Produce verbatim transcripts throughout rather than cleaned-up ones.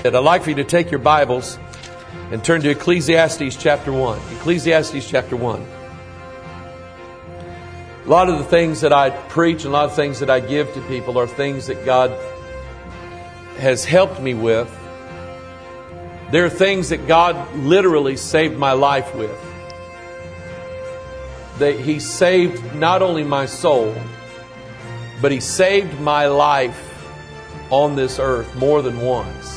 I'd like for you to take your Bibles and turn to Ecclesiastes chapter one. Ecclesiastes chapter one. A lot of the things that I preach and a lot of things that I give to people are things that God has helped me with. There are things that God literally saved my life with. That He saved not only my soul, but He saved my life on this earth more than once.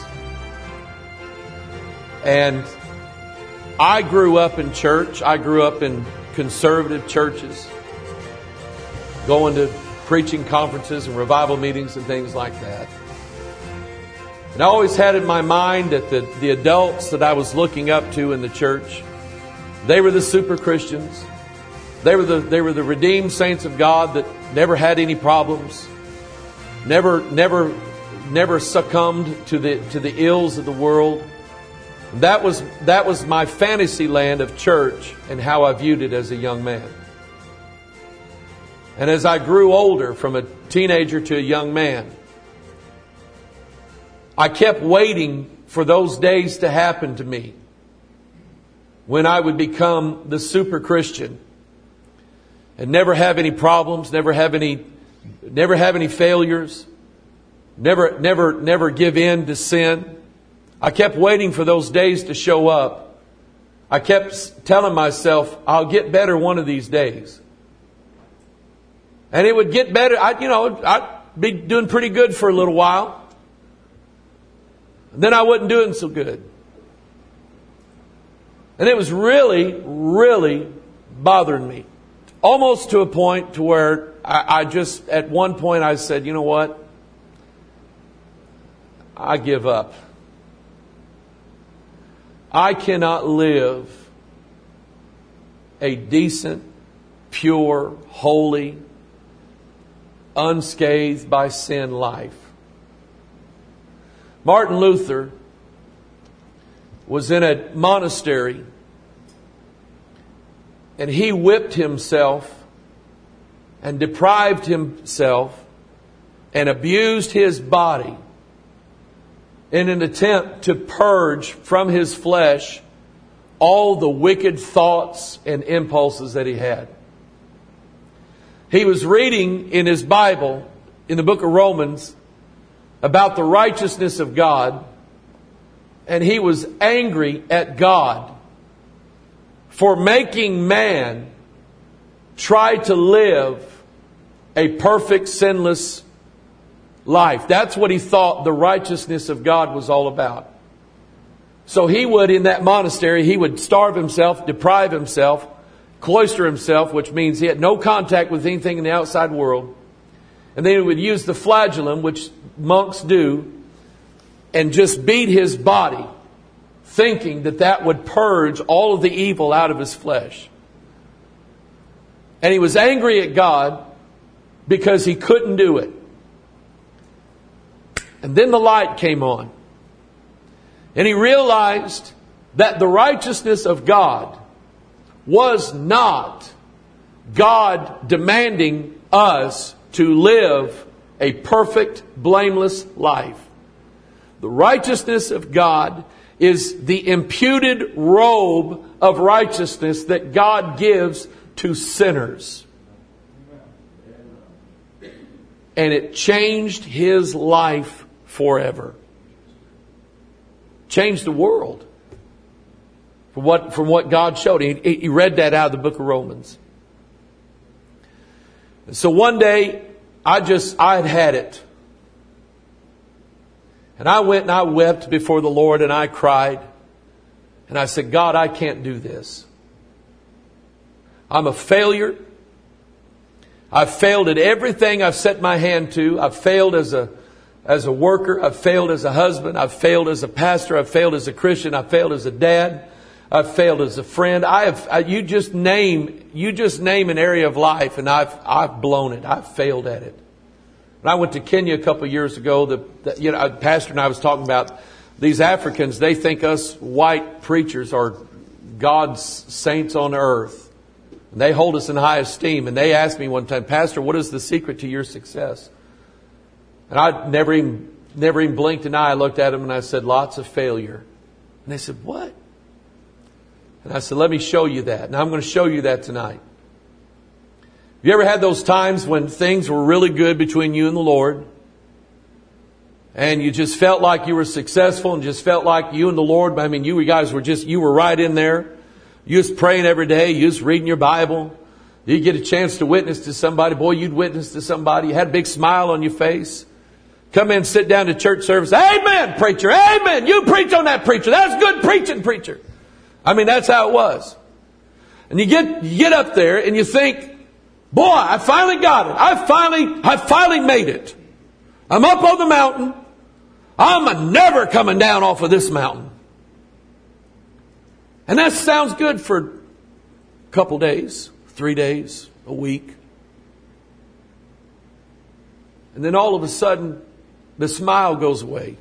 And I grew up in church. I grew up in conservative churches, going to preaching conferences and revival meetings and things like that. And I always had in my mind that the, the adults that I was looking up to in the church, they were the super Christians. They were the they were the redeemed saints of God that never had any problems, never never never succumbed to the to the ills of the world. That was that was my fantasy land of church and how I viewed it as a young man. And as I grew older, from a teenager to a young man, I kept waiting for those days to happen to me when I would become the super Christian and never have any problems, never have any never have any failures, never never never give in to sin. I kept waiting for those days to show up. I kept telling myself, I'll get better one of these days. And it would get better. I, you know, I'd be doing pretty good for a little while. Then I wasn't doing so good. And it was really, really bothering me. Almost to a point to where I, I just, at one point I said, you know what? I give up. I cannot live a decent, pure, holy, unscathed by sin life. Martin Luther was in a monastery and he whipped himself and deprived himself and abused his body in an attempt to purge from his flesh all the wicked thoughts and impulses that he had. He was reading in his Bible, in the book of Romans, about the righteousness of God, and he was angry at God for making man try to live a perfect, sinless life. That's what he thought the righteousness of God was all about. So he would, in that monastery, he would starve himself, deprive himself, cloister himself, which means he had no contact with anything in the outside world. And then he would use the flagellum, which monks do, and just beat his body, thinking that that would purge all of the evil out of his flesh. And he was angry at God because he couldn't do it. And then the light came on. And he realized that the righteousness of God was not God demanding us to live a perfect, blameless life. The righteousness of God is the imputed robe of righteousness that God gives to sinners. And it changed his life forever. Changed the world. From what, from what God showed. He, he read that out of the book of Romans. So one day, I just, I had had it. And I went and I wept before the Lord and I cried. And I said, God, I can't do this. I'm a failure. I've failed at everything I've set my hand to. I've failed as a As a worker, I've failed as a husband, I've failed as a pastor, I've failed as a Christian, I've failed as a dad, I've failed as a friend. I have, I, you just name, you just name an area of life and I've, I've blown it. I've failed at it. When I went to Kenya a couple of years ago, the, the you know, Pastor and I was talking about these Africans. They think us white preachers are God's saints on earth. And they hold us in high esteem. And they asked me one time, Pastor, what is the secret to your success? And I'd never even never even blinked an eye. I looked at them and I said, lots of failure. And they said, what? And I said, let me show you that. And I'm going to show you that tonight. Have you ever had those times when things were really good between you and the Lord? And you just felt like you were successful and just felt like you and the Lord, I mean, you guys were just, you were right in there. You was praying every day. You was reading your Bible. You get a chance to witness to somebody. Boy, you'd witness to somebody. You had a big smile on your face. Come in, sit down to church service. Amen, preacher. Amen. You preach on that, preacher. That's good preaching, preacher. I mean, that's how it was. And you get, you get up there and you think, boy, I finally got it. I finally, I finally made it. I'm up on the mountain. I'm never coming down off of this mountain. And that sounds good for a couple days, three days, a week. And then all of a sudden, the smile goes away.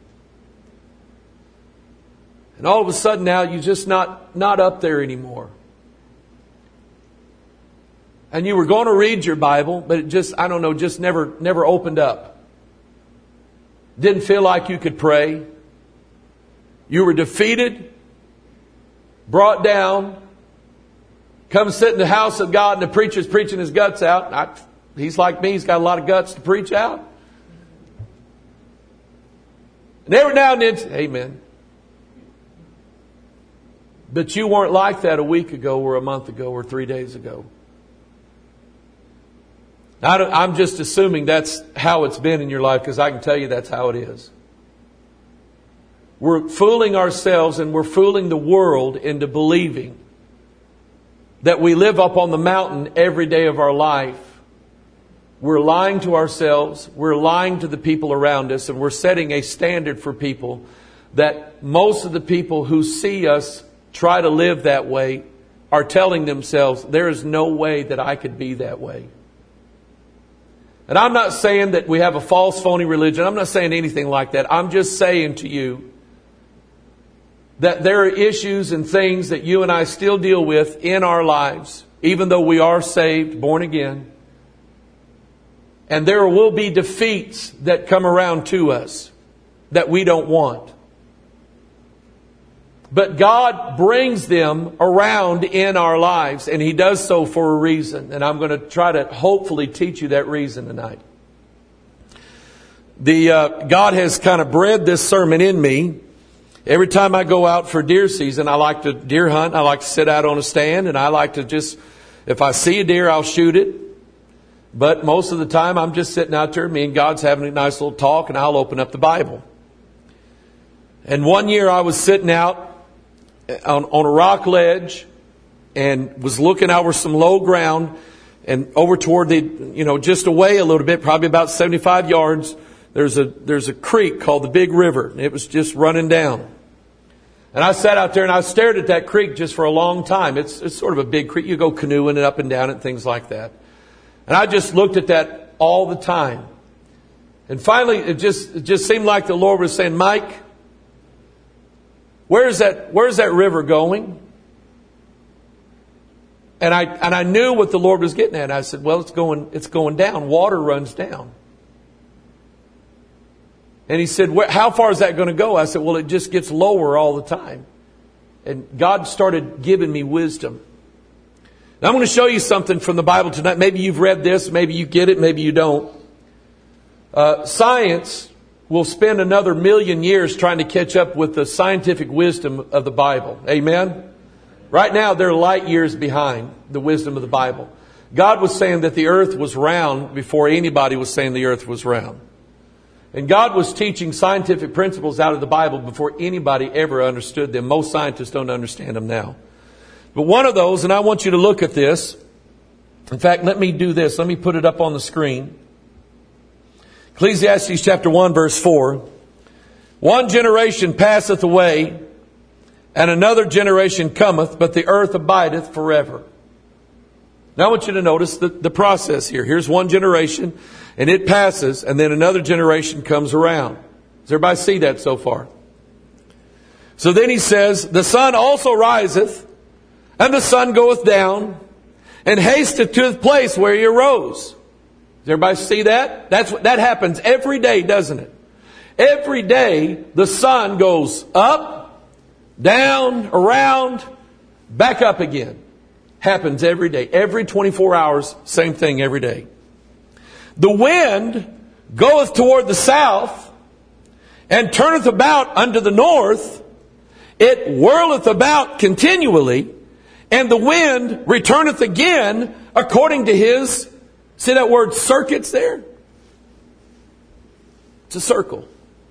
And all of a sudden now, you're just not, not up there anymore. And you were going to read your Bible, but it just, I don't know, just never, never opened up. Didn't feel like you could pray. You were defeated, brought down, come sit in the house of God and the preacher's preaching his guts out. I, he's like me, he's got a lot of guts to preach out. And every now and then, amen. But you weren't like that a week ago or a month ago or three days ago. I don't, I'm just assuming that's how it's been in your life, because I can tell you that's how it is. We're fooling ourselves and we're fooling the world into believing that we live up on the mountain every day of our life. We're lying to ourselves. We're lying to the people around us. And we're setting a standard for people that most of the people who see us try to live that way are telling themselves, there is no way that I could be that way. And I'm not saying that we have a false, phony religion. I'm not saying anything like that. I'm just saying to you that there are issues and things that you and I still deal with in our lives, even though we are saved, born again. And there will be defeats that come around to us that we don't want. But God brings them around in our lives, and He does so for a reason. And I'm going to try to hopefully teach you that reason tonight. The uh, God has kind of bred this sermon in me. Every time I go out for deer season, I like to deer hunt. I like to sit out on a stand, and I like to just, if I see a deer, I'll shoot it. But most of the time, I'm just sitting out there. Me and God's having a nice little talk, and I'll open up the Bible. And one year I was sitting out On, on a rock ledge and was looking over some low ground and over toward the, you know, just away a little bit, probably about seventy-five yards. There's a, there's a creek called the Big River. And it was just running down. And I sat out there and I stared at that creek just for a long time. It's, it's sort of a big creek. You go canoeing and up and down and things like that. And I just looked at that all the time. And finally, it just, it just seemed like the Lord was saying, Mike, Where's that, where's that river going? And I, and I knew what the Lord was getting at. I said, well, it's going, it's going down. Water runs down. And He said, how far is that going to go? I said, well, it just gets lower all the time. And God started giving me wisdom. Now I'm going to show you something from the Bible tonight. Maybe you've read this. Maybe you get it. Maybe you don't. Uh, science will spend another million years trying to catch up with the scientific wisdom of the Bible. Amen? Right now, they're light years behind the wisdom of the Bible. God was saying that the earth was round before anybody was saying the earth was round. And God was teaching scientific principles out of the Bible before anybody ever understood them. Most scientists don't understand them now. But one of those, and I want you to look at this. In fact, let me do this. Let me put it up on the screen. Ecclesiastes chapter one, verse four. One generation passeth away, and another generation cometh, but the earth abideth forever. Now I want you to notice the, the process here. Here's one generation, and it passes, and then another generation comes around. Does everybody see that so far? So then he says, the sun also riseth, and the sun goeth down, and hasteth to the place where he arose. Does everybody see that? That's what, that happens every day, doesn't it? Every day the sun goes up, down, around, back up again. Happens every day. Every twenty-four hours, same thing every day. The wind goeth toward the south, and turneth about unto the north. It whirleth about continually, and the wind returneth again according to his, see that word circuits there? It's a circle.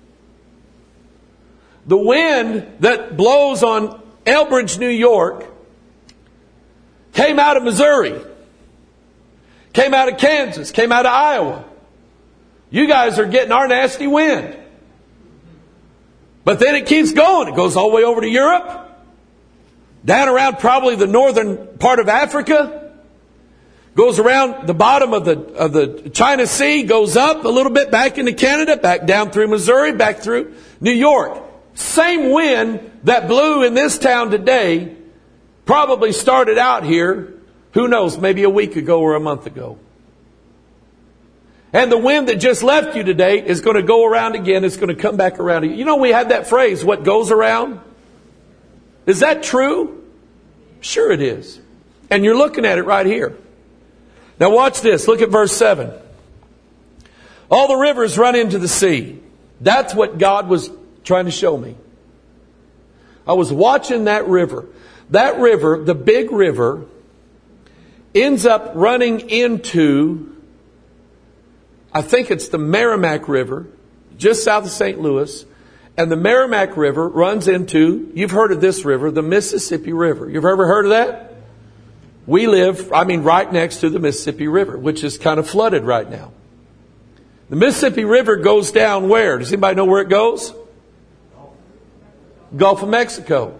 The wind that blows on Elbridge, New York, came out of Missouri, came out of Kansas, came out of Iowa. You guys are getting our nasty wind. But then it keeps going. It goes all the way over to Europe, down around probably the northern part of Africa, goes around the bottom of the of the China Sea, goes up a little bit back into Canada, back down through Missouri, back through New York. Same wind that blew in this town today probably started out here, who knows, maybe a week ago or a month ago. And the wind that just left you today is going to go around again. It's going to come back around again. You know, we had that phrase, what goes around? Is that true? Sure it is. And you're looking at it right here. Now watch this. Look at verse seven. All the rivers run into the sea. That's what God was trying to show me. I was watching that river. That river, the big river, ends up running into, I think it's the Merrimack River, just south of Saint Louis. And the Merrimack River runs into, you've heard of this river, the Mississippi River. You've ever heard of that? We live, I mean, right next to the Mississippi River, which is kind of flooded right now. The Mississippi River goes down where? Does anybody know where it goes? Gulf of Mexico.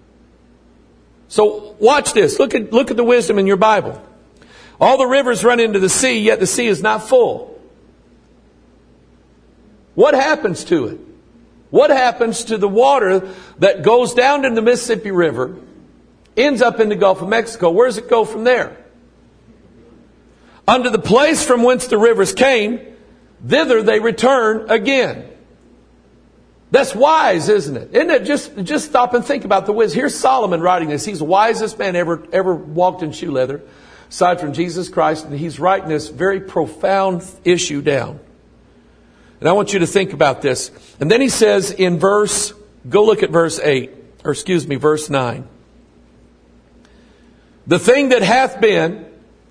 So watch this. Look at, look at the wisdom in your Bible. All the rivers run into the sea, yet the sea is not full. What happens to it? What happens to the water that goes down in the Mississippi River, ends up in the Gulf of Mexico? Where does it go from there? Unto the place from whence the rivers came, thither they return again. That's wise, isn't it? Isn't it? Just, just stop and think about the wisdom. Here's Solomon writing this. He's the wisest man ever, ever walked in shoe leather, aside from Jesus Christ. And he's writing this very profound issue down. And I want you to think about this. And then he says in verse, go look at verse eight, or excuse me, verse nine. The thing that hath been,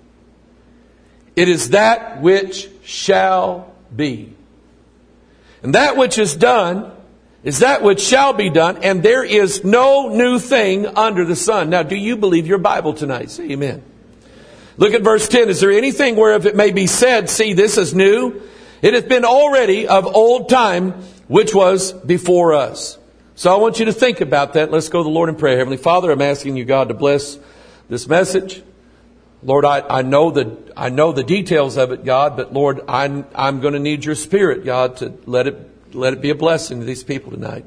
it is that which shall be. And that which is done is that which shall be done, and there is no new thing under the sun. Now, do you believe your Bible tonight? Say amen. Look at verse ten. Is there anything whereof it may be said, see, this is new? It hath been already of old time, which was before us. So I want you to think about that. Let's go to the Lord in prayer. Heavenly Father, I'm asking you, God, to bless this message. Lord, I, I know the I know the details of it, God, but Lord, I'm I'm going to need your Spirit, God, to let it let it be a blessing to these people tonight.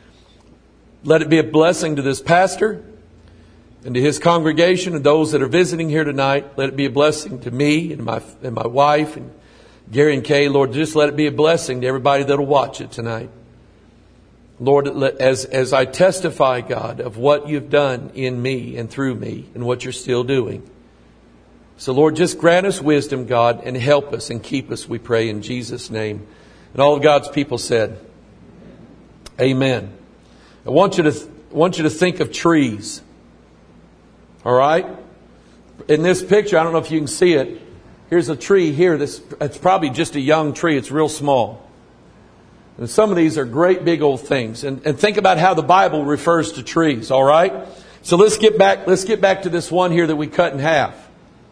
Let it be a blessing to this pastor and to his congregation and those that are visiting here tonight. Let it be a blessing to me and my and my wife and Gary and Kay. Lord, just let it be a blessing to everybody that'll watch it tonight. Lord, as as I testify, God, of what you've done in me and through me and what you're still doing. So, Lord, just grant us wisdom, God, and help us and keep us, we pray, in Jesus' name. And all of God's people said, amen. I want you to th- want you to think of trees. All right? In this picture, I don't know if you can see it. Here's a tree here. This it's probably just a young tree. It's real small. And some of these are great big old things. And, and think about how the Bible refers to trees. All right? So let's get back. Let's get back to this one here that we cut in half.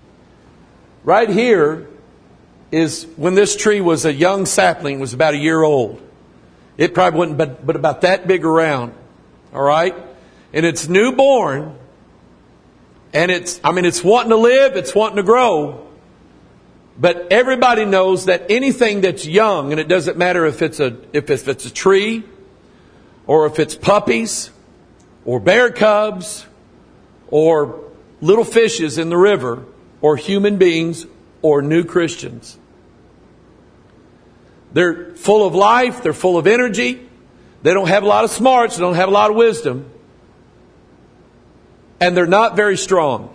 Right here is when this tree was a young sapling, was about a year old. It probably wasn't but, but about that big around. All right? And it's newborn. And it's, I mean, it's wanting to live. It's wanting to grow. But everybody knows that anything that's young, and it doesn't matter if it's a, if it's, if it's a tree, or if it's puppies, or bear cubs, or little fishes in the river, or human beings, or new Christians. They're full of life. They're full of energy. They don't have a lot of smarts. They don't have a lot of wisdom. And they're not very strong.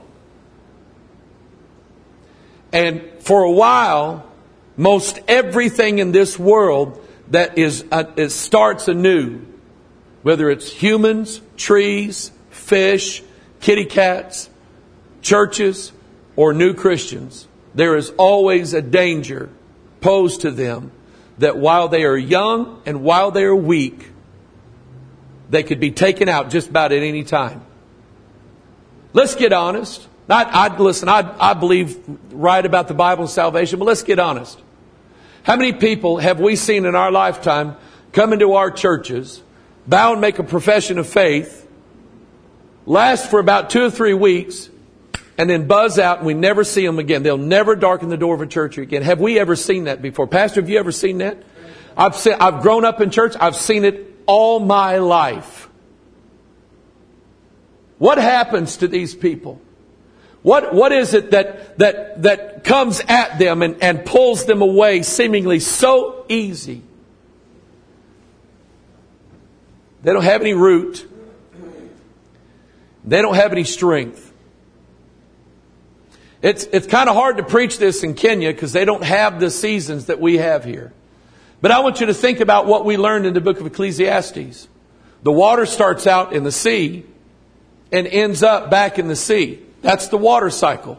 And for a while, most everything in this world that is uh, it starts anew, whether it's humans, trees, fish, kitty cats, churches, or new Christians, there is always a danger posed to them that while they are young and while they are weak, they could be taken out just about at any time. Let's get honest. I, I, listen, I, I believe right about the Bible and salvation, but let's get honest. How many people have we seen in our lifetime come into our churches, bow and make a profession of faith, last for about two or three weeks, and then buzz out and we never see them again? They'll never darken the door of a church again. Have we ever seen that before? Pastor, have you ever seen that? I've seen, I've grown up in church. I've seen it all my life. What happens to these people? What, what is it that, that, that comes at them and, and pulls them away seemingly so easy? They don't have any root. They don't have any strength. It's, it's kind of hard to preach this in Kenya because they don't have the seasons that we have here. But I want you to think about what we learned in the book of Ecclesiastes. The water starts out in the sea and ends up back in the sea. That's the water cycle.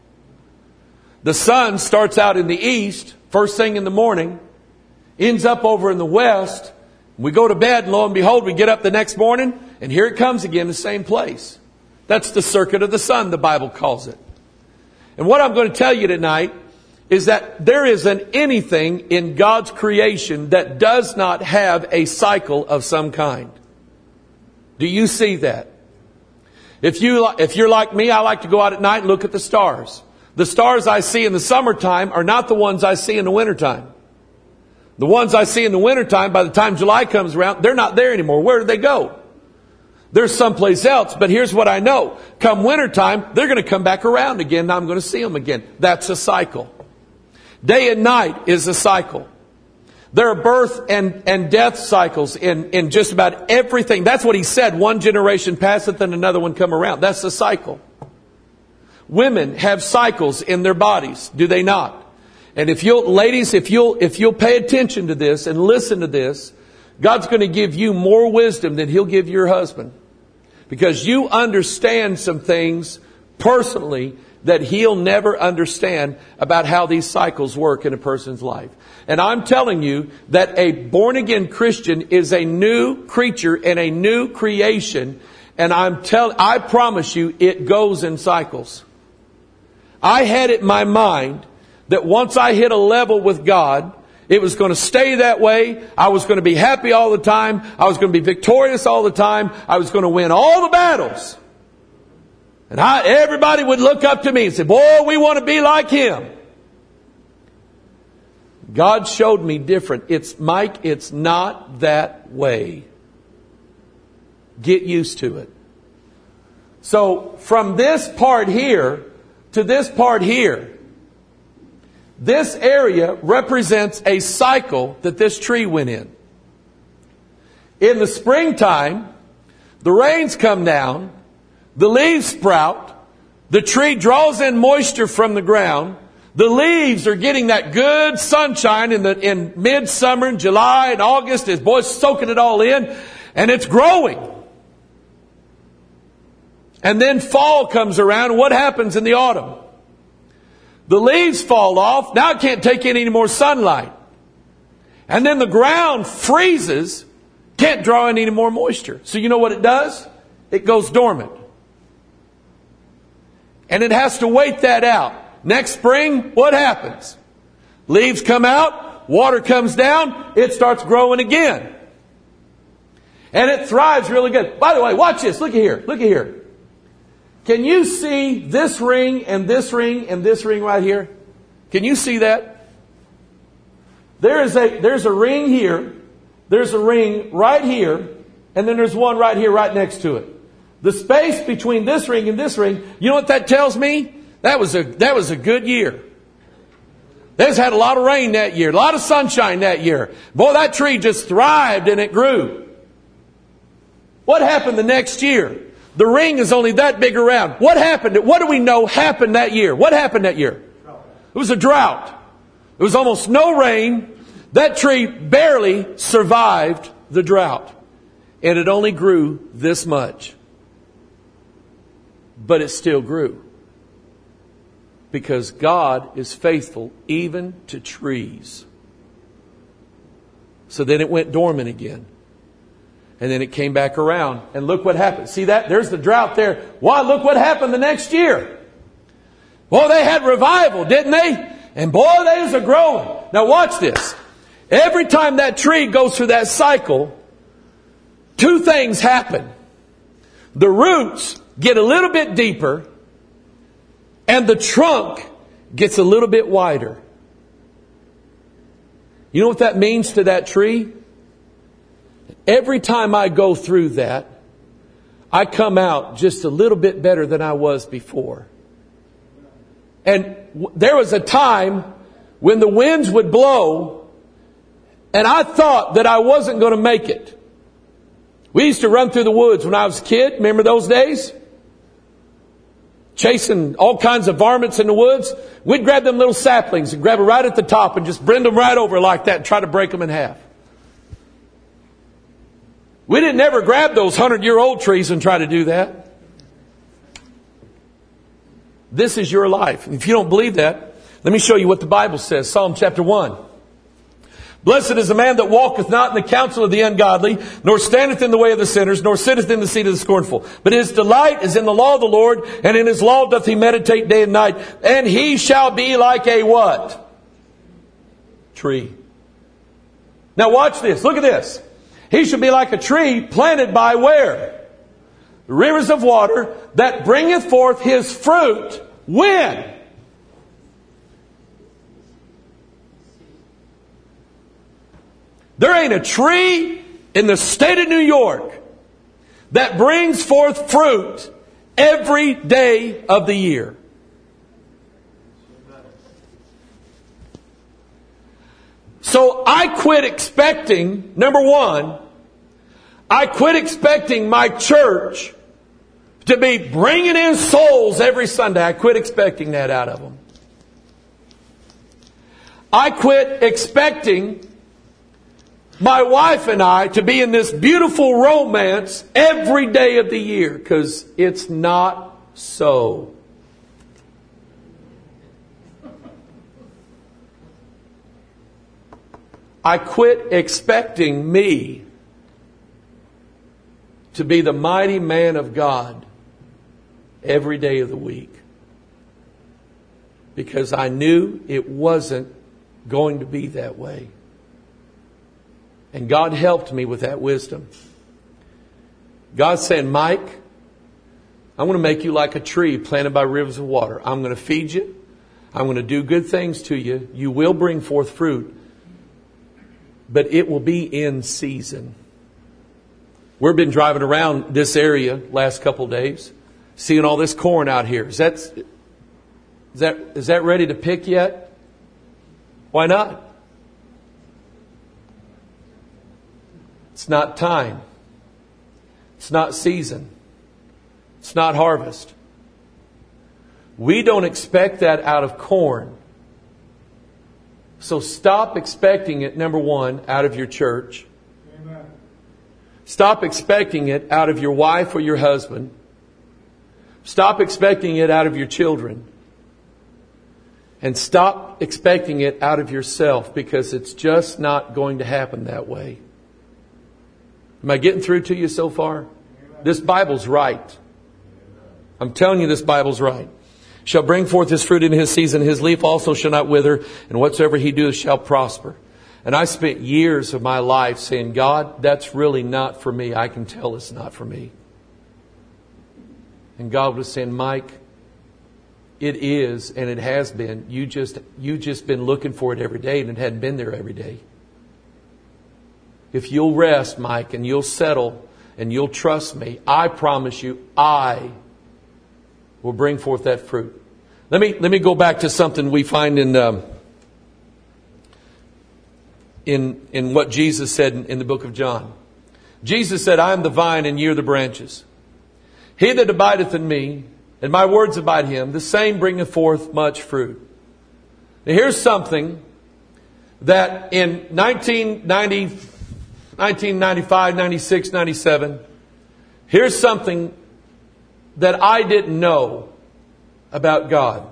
The sun starts out in the east, first thing in the morning, ends up over in the west. We go to bed, and lo and behold, we get up the next morning, and here it comes again, the same place. That's the circuit of the sun, the Bible calls it. And what I'm going to tell you tonight is that there isn't anything in God's creation that does not have a cycle of some kind. Do you see that? If you, if you're like me, I like to go out at night and look at the stars. The stars I see in the summertime are not the ones I see in the wintertime. The ones I see in the wintertime, by the time July comes around, they're not there anymore. Where do they go? They're someplace else. But here's what I know. Come wintertime, they're going to come back around again, and I'm going to see them again. That's a cycle. Day and night is a cycle. There are birth and, and death cycles in, in just about everything. That's what he said. One generation passeth and another one come around. That's the cycle. Women have cycles in their bodies, do they not? And if you'll, ladies, if you'll, if you'll pay attention to this and listen to this, God's going to give you more wisdom than He'll give your husband. Because you understand some things personally that he'll never understand about how these cycles work in a person's life. And I'm telling you that a born-again Christian is a new creature and a new creation. And I'm tell, I promise you, it goes in cycles. I had it in my mind that once I hit a level with God, it was going to stay that way. I was going to be happy all the time. I was going to be victorious all the time. I was going to win all the battles. And I, everybody would look up to me and say, boy, we want to be like him. God showed me different. It's, Mike, it's not that way. Get used to it. So from this part here to this part here, this area represents a cycle that this tree went in. In the springtime, the rains come down, the leaves sprout, the tree draws in moisture from the ground, the leaves are getting that good sunshine in the in midsummer, in July and August, as boys soaking it all in, and it's growing. And then fall comes around, and what happens in the autumn? The leaves fall off. Now it can't take in any more sunlight. And then the ground freezes, can't draw in any more moisture. So you know what it does? It goes dormant. And it has to wait that out. Next spring, what happens? Leaves come out, water comes down, it starts growing again. And it thrives really good. By the way, watch this. Look at here. Look at here. Can you see this ring and this ring and this ring right here? Can you see that? There is a, there's a ring here. There's a ring right here. And then there's one right here, right next to it. The space between this ring and this ring, you know what that tells me? That was a, that was a good year. They just had a lot of rain that year, a lot of sunshine that year. Boy, that tree just thrived and it grew. What happened the next year? The ring is only that big around. What happened? What do we know happened that year? What happened that year? It was a drought. There was almost no rain. That tree barely survived the drought. And it only grew this much. But it still grew. Because God is faithful even to trees. So then it went dormant again. And then it came back around. And look what happened. See that? There's the drought there. Why, look what happened the next year. Boy, they had revival, didn't they? And boy, they was a growing. Now watch this. Every time that tree goes through that cycle, two things happen. The roots get a little bit deeper, and the trunk gets a little bit wider. You know what that means to that tree? Every time I go through that, I come out just a little bit better than I was before. And w- there was a time when the winds would blow, and I thought that I wasn't going to make it. We used to run through the woods when I was a kid. Remember those days? Chasing all kinds of varmints in the woods. We'd grab them little saplings and grab them right at the top and just bend them right over like that and try to break them in half. We didn't ever grab those hundred-year-old trees and try to do that. This is your life. If you don't believe that, let me show you what the Bible says. Psalm chapter one. Blessed is the man that walketh not in the counsel of the ungodly, nor standeth in the way of the sinners, nor sitteth in the seat of the scornful. But his delight is in the law of the Lord, and in his law doth he meditate day and night. And he shall be like a what? Tree. Now watch this. Look at this. He shall be like a tree planted by where? The rivers of water, that bringeth forth his fruit. When? There ain't a tree in the state of New York that brings forth fruit every day of the year. So I quit expecting, number one, I quit expecting my church to be bringing in souls every Sunday. I quit expecting that out of them. I quit expecting my wife and I to be in this beautiful romance every day of the year, because it's not so. I quit expecting me to be the mighty man of God every day of the week, because I knew it wasn't going to be that way. And God helped me with that wisdom. God said, Mike, I'm going to make you like a tree planted by rivers of water. I'm going to feed you. I'm going to do good things to you. You will bring forth fruit. But it will be in season. We've been driving around this area last couple of days, seeing all this corn out here. Is that, is that, is that ready to pick yet? Why not? It's not time. It's not season. It's not harvest. We don't expect that out of corn. So stop expecting it, number one, out of your church. Amen. Stop expecting it out of your wife or your husband. Stop expecting it out of your children. And stop expecting it out of yourself, because it's just not going to happen that way. Am I getting through to you so far? Amen. This Bible's right. I'm telling you, this Bible's right. Shall bring forth his fruit in his season. His leaf also shall not wither, and whatsoever he doeth shall prosper. And I spent years of my life saying, God, that's really not for me. I can tell it's not for me. And God was saying, Mike, it is, and it has been. You just, you just been looking for it every day, and it hadn't been there every day. If you'll rest, Mike, and you'll settle, and you'll trust me, I promise you, I will bring forth that fruit. Let me let me go back to something we find in um, in, in what Jesus said in, in the book of John. Jesus said, I am the vine and ye are the branches. He that abideth in me, and my words abide in him, the same bringeth forth much fruit. Now here's something that in nineteen ninety, nineteen ninety-five, ninety-six, ninety-seven, here's something that I didn't know about God.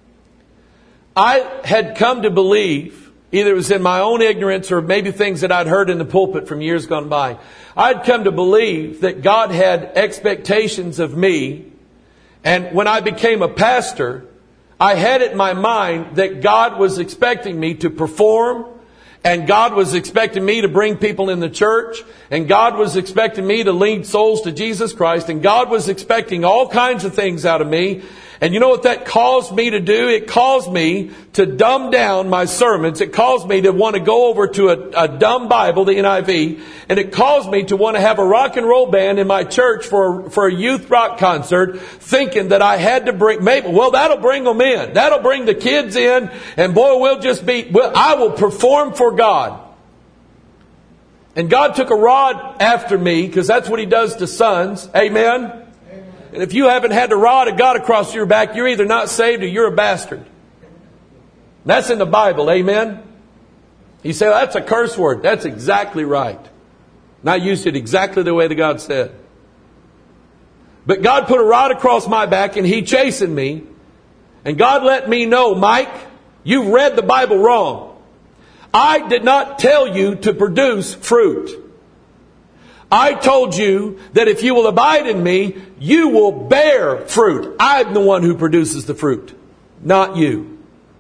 I had come to believe, either it was in my own ignorance or maybe things that I'd heard in the pulpit from years gone by, I'd come to believe that God had expectations of me. And when I became a pastor, I had it in my mind that God was expecting me to perform, and God was expecting me to bring people in the church, and God was expecting me to lead souls to Jesus Christ, and God was expecting all kinds of things out of me. And you know what that caused me to do? It caused me to dumb down my sermons. It caused me to want to go over to a, a dumb Bible, the N I V. And it caused me to want to have a rock and roll band in my church for, for a youth rock concert, thinking that I had to bring, maybe, well, that'll bring them in. That'll bring the kids in. And boy, we'll just be, well, I will perform for God. And God took a rod after me, because that's what He does to sons. Amen? And if you haven't had the rod of God across your back, you're either not saved or you're a bastard. That's in the Bible. Amen? You say, well, that's a curse word. That's exactly right. And I used it exactly the way that God said. But God put a rod across my back and He chastened me. And God let me know, Mike, you've read the Bible wrong. I did not tell you to produce fruit. I told you that if you will abide in me, you will bear fruit. I'm the one who produces the fruit, not you.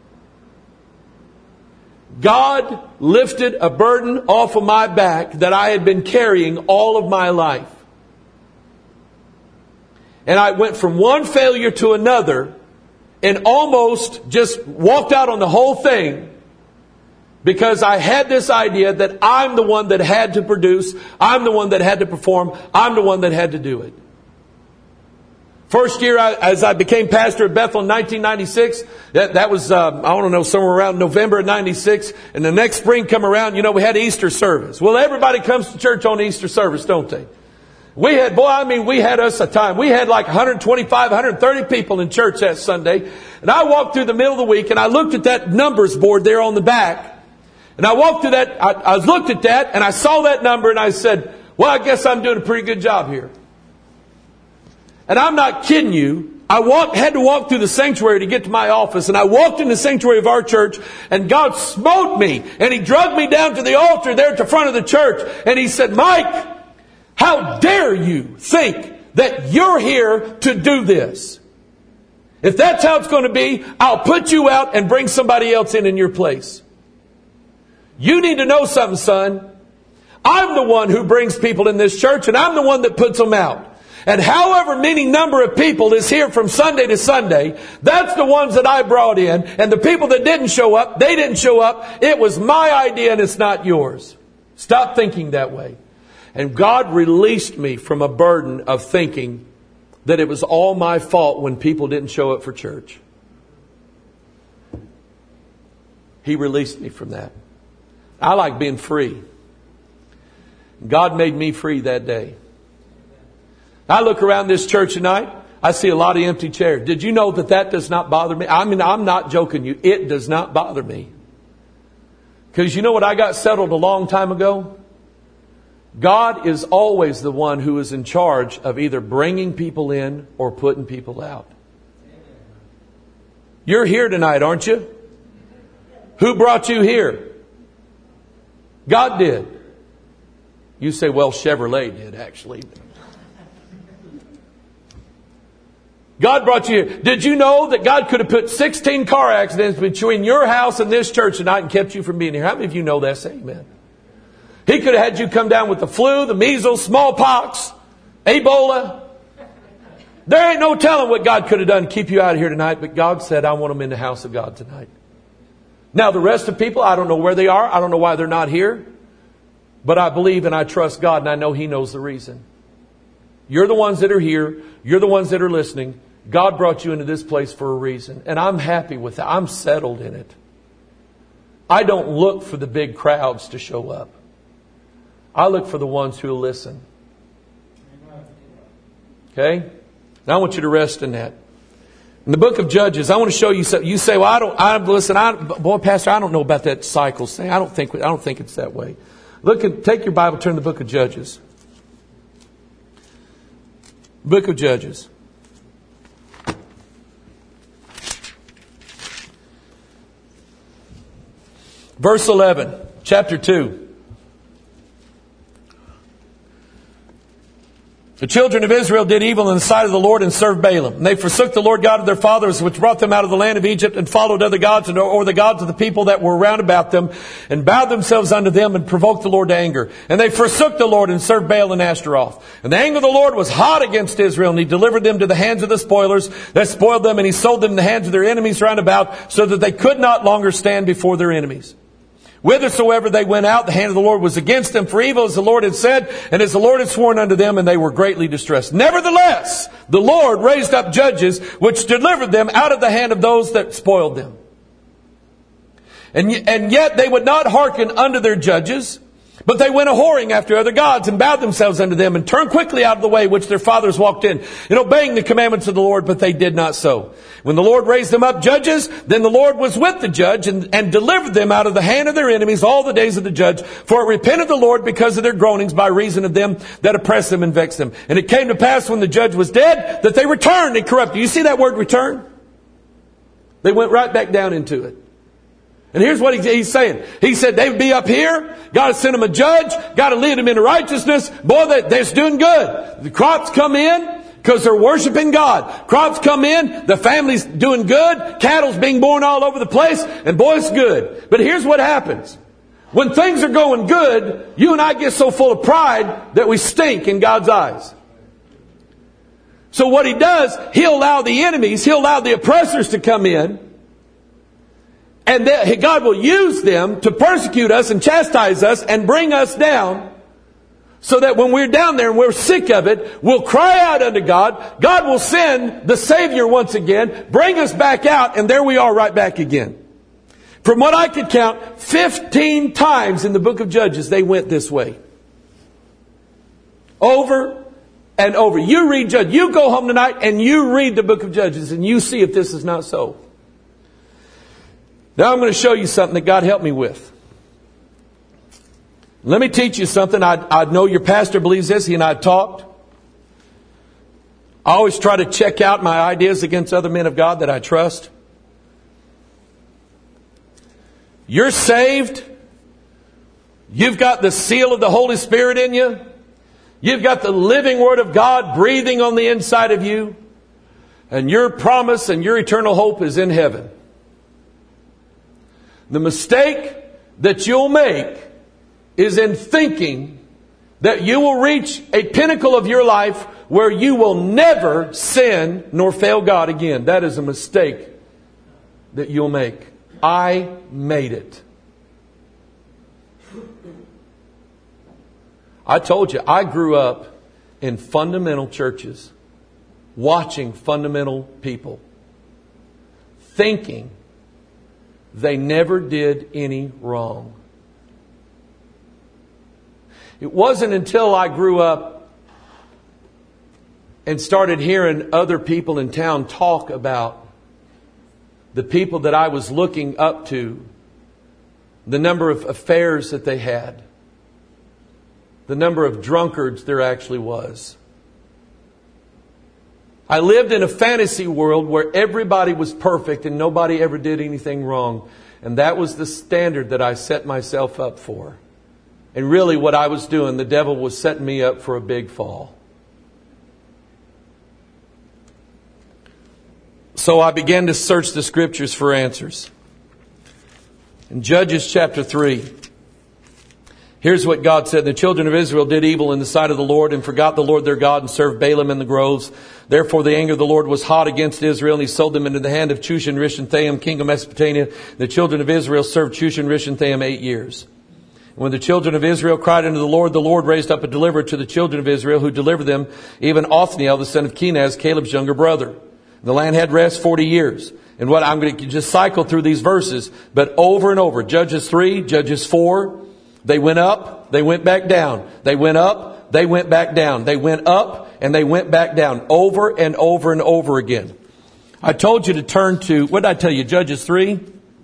God lifted a burden off of my back that I had been carrying all of my life. And I went from one failure to another and almost just walked out on the whole thing. Because I had this idea that I'm the one that had to produce. I'm the one that had to perform. I'm the one that had to do it. First year I, as I became pastor at Bethel in nineteen ninety-six, that, that was, um, I don't know, somewhere around November of ninety-six. And the next spring come around, you know, we had Easter service. Well, everybody comes to church on Easter service, don't they? We had, boy, I mean, we had us a time. We had like one twenty-five, one thirty people in church that Sunday. And I walked through the middle of the week and I looked at that numbers board there on the back. And I walked through that, I, I looked at that, and I saw that number, and I said, well, I guess I'm doing a pretty good job here. And I'm not kidding you. I walked, had to walk through the sanctuary to get to my office, and I walked in the sanctuary of our church, and God smote me, and He drugged me down to the altar there at the front of the church, and He said, Mike, how dare you think that you're here to do this? If that's how it's going to be, I'll put you out and bring somebody else in in your place. You need to know something, son. I'm the one who brings people in this church, and I'm the one that puts them out. And however many number of people is here from Sunday to Sunday, that's the ones that I brought in. And the people that didn't show up, they didn't show up. It was my idea and it's not yours. Stop thinking that way. And God released me from a burden of thinking that it was all my fault when people didn't show up for church. He released me from that. I like being free. God made me free that day. I look around this church tonight. I see a lot of empty chairs. Did you know that that does not bother me? I mean, I'm not joking you. It does not bother me. Because you know what I got settled a long time ago? God is always the one who is in charge of either bringing people in or putting people out. You're here tonight, aren't you? Who brought you here? God did. You say, well, Chevrolet did, actually. God brought you here. Did you know that God could have put sixteen car accidents between your house and this church tonight and kept you from being here? How many of you know that? Say amen. He could have had you come down with the flu, the measles, smallpox, Ebola. There ain't no telling what God could have done to keep you out of here tonight, but God said, I want them in the house of God tonight. Now, the rest of people, I don't know where they are. I don't know why they're not here. But I believe and I trust God, and I know He knows the reason. You're the ones that are here. You're the ones that are listening. God brought you into this place for a reason. And I'm happy with that. I'm settled in it. I don't look for the big crowds to show up. I look for the ones who will listen. Okay? Now I want you to rest in that. In the book of Judges, I want to show you something. You say, well, I don't, I, listen, I, boy, Pastor, I don't know about that cycle thing. I don't think, I don't think it's that way. Look at, take your Bible, turn to the book of Judges. Book of Judges. Verse eleven, chapter two. The children of Israel did evil in the sight of the Lord and served Balaam. And they forsook the Lord God of their fathers, which brought them out of the land of Egypt, and followed other gods, or the gods of the people that were round about them, and bowed themselves unto them, and provoked the Lord to anger. And they forsook the Lord and served Baal and Ashtaroth. And the anger of the Lord was hot against Israel, and He delivered them to the hands of the spoilers that spoiled them, and He sold them in the hands of their enemies round about, so that they could not longer stand before their enemies. Whithersoever they went out, the hand of the Lord was against them for evil, as the Lord had said, and as the Lord had sworn unto them, and they were greatly distressed. Nevertheless, the Lord raised up judges, which delivered them out of the hand of those that spoiled them. And, and yet they would not hearken unto their judges, but they went a-whoring after other gods, and bowed themselves unto them, and turned quickly out of the way which their fathers walked in, in obeying the commandments of the Lord, but they did not so. When the Lord raised them up judges, then the Lord was with the judge, and, and delivered them out of the hand of their enemies all the days of the judge. For it repented the Lord because of their groanings, by reason of them that oppressed them and vexed them. And it came to pass, when the judge was dead, that they returned and corrupted. You see that word return? They went right back down into it. And here's what he's saying. He said they would be up here. God to send them a judge. Got to lead them into righteousness. Boy, they, they're doing good. The crops come in because they're worshiping God. Crops come in. The family's doing good. Cattle's being born all over the place. And boy, it's good. But here's what happens. When things are going good, you and I get so full of pride that we stink in God's eyes. So what He does, He'll allow the enemies, He'll allow the oppressors to come in. And that God will use them to persecute us and chastise us and bring us down, so that when we're down there and we're sick of it, we'll cry out unto God. God will send the Savior once again, bring us back out, and there we are right back again. From what I could count, fifteen times in the book of Judges they went this way. Over and over. You read Judges. You go home tonight and you read the book of Judges and you see if this is not so. Now I'm going to show you something that God helped me with. Let me teach you something. I, I know your pastor believes this. He and I talked. I always try to check out my ideas against other men of God that I trust. You're saved. You've got the seal of the Holy Spirit in you. You've got the living Word of God breathing on the inside of you. And your promise and your eternal hope is in heaven. The mistake that you'll make is in thinking that you will reach a pinnacle of your life where you will never sin nor fail God again. That is a mistake that you'll make. I made it. I told you, I grew up in fundamental churches, watching fundamental people, thinking they never did any wrong. It wasn't until I grew up and started hearing other people in town talk about the people that I was looking up to, the number of affairs that they had, the number of drunkards there actually was. I lived in a fantasy world where everybody was perfect and nobody ever did anything wrong. And that was the standard that I set myself up for. And really what I was doing, the devil was setting me up for a big fall. So I began to search the Scriptures for answers. In Judges chapter three, here's what God said. The children of Israel did evil in the sight of the Lord and forgot the Lord their God and served Balaam in the groves. Therefore the anger of the Lord was hot against Israel, and He sold them into the hand of Chushan-Rishathaim, king of Mesopotamia. The children of Israel served Chushan-Rishathaim eight years. When the children of Israel cried unto the Lord, the Lord raised up a deliverer to the children of Israel, who delivered them, even Othniel, the son of Kenaz, Caleb's younger brother. The land had rest forty years. And what I'm going to just cycle through these verses, but over and over. Judges three, Judges four, they went up, they went back down. They went up, they went back down. They went up and they went back down over and over and over again. I told you to turn to, what did I tell you, Judges three?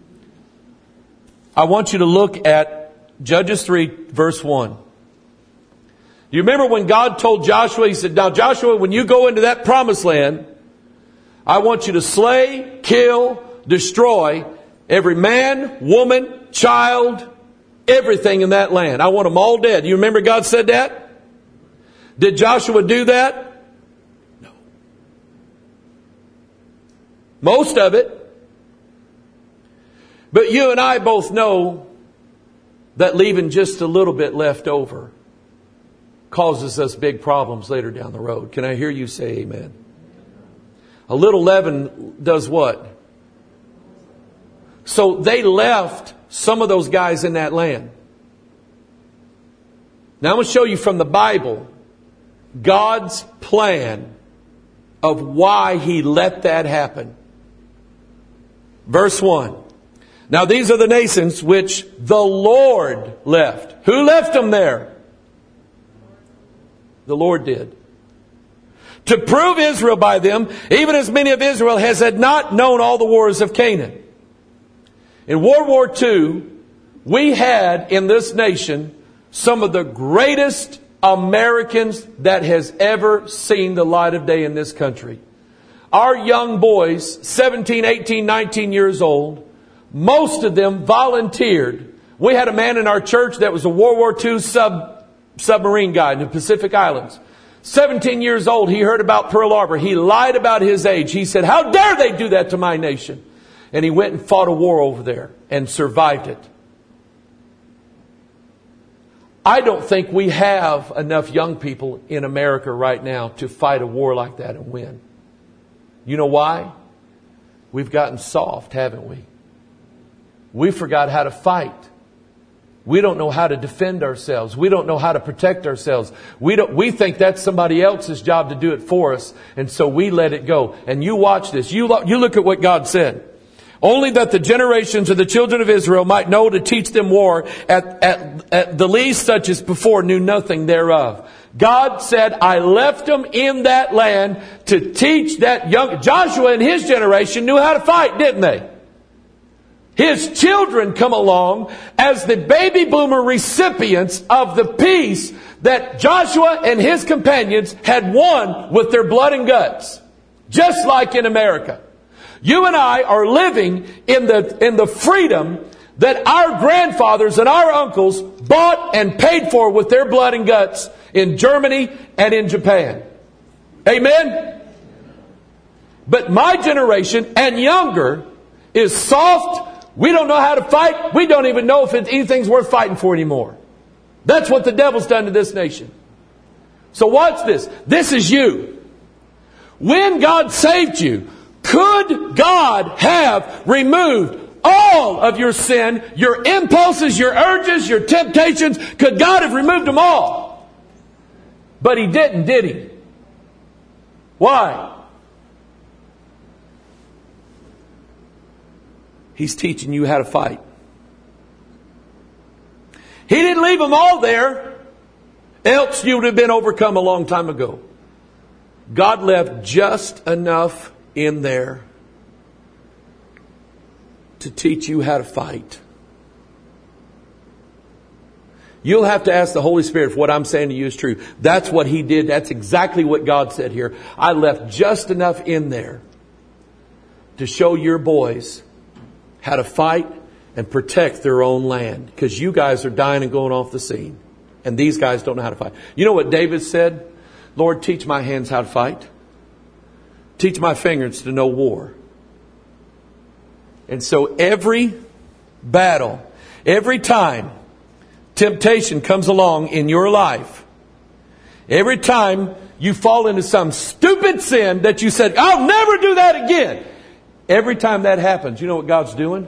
I want you to look at Judges three, verse one. You remember when God told Joshua, He said, now Joshua, when you go into that promised land, I want you to slay, kill, destroy every man, woman, child, everything in that land. I want them all dead. You remember God said that? Did Joshua do that? No. Most of it. But you and I both know that leaving just a little bit left over causes us big problems later down the road. Can I hear you say amen? A little leaven does what? So they left some of those guys in that land. Now I'm going to show you from the Bible God's plan of why He let that happen. Verse one. Now these are the nations which the Lord left. Who left them there? The Lord did. To prove Israel by them, even as many of Israel has had not known all the wars of Canaan. In World War Two, we had in this nation some of the greatest Americans that has ever seen the light of day in this country. Our young boys, seventeen, eighteen, nineteen years old, most of them volunteered. We had a man in our church that was a World War Two sub, submarine guy in the Pacific Islands. seventeen years old, he heard about Pearl Harbor. He lied about his age. He said, how dare they do that to my nation? And he went and fought a war over there and survived it. I don't think we have enough young people in America right now to fight a war like that and win. You know why? We've gotten soft, haven't we? We forgot how to fight. We don't know how to defend ourselves. We don't know how to protect ourselves. We don't, we think that's somebody else's job to do it for us. And so we let it go. And you watch this. You, lo- you look at what God said. Only that the generations of the children of Israel might know to teach them war at, at, at the least such as before knew nothing thereof. God said, I left them in that land to teach that young, Joshua and his generation knew how to fight, didn't they? His children come along as the baby boomer recipients of the peace that Joshua and his companions had won with their blood and guts. Just like in America. You and I are living in the, in the freedom that our grandfathers and our uncles bought and paid for with their blood and guts in Germany and in Japan. Amen? But my generation and younger is soft. We don't know how to fight. We don't even know if anything's worth fighting for anymore. That's what the devil's done to this nation. So watch this. This is you. When God saved you, could God have removed all of your sin, your impulses, your urges, your temptations? Could God have removed them all? But He didn't, did He? Why? He's teaching you how to fight. He didn't leave them all there. Else you would have been overcome a long time ago. God left just enough in there to teach you how to fight. You'll have to ask the Holy Spirit if what I'm saying to you is true. That's what He did. That's exactly what God said here. I left just enough in there to show your boys how to fight and protect their own land. Because you guys are dying and going off the scene. And these guys don't know how to fight. You know what David said? Lord, teach my hands how to fight. Teach my fingers to know war. And so every battle, every time temptation comes along in your life, every time you fall into some stupid sin that you said, I'll never do that again. Every time that happens, you know what God's doing?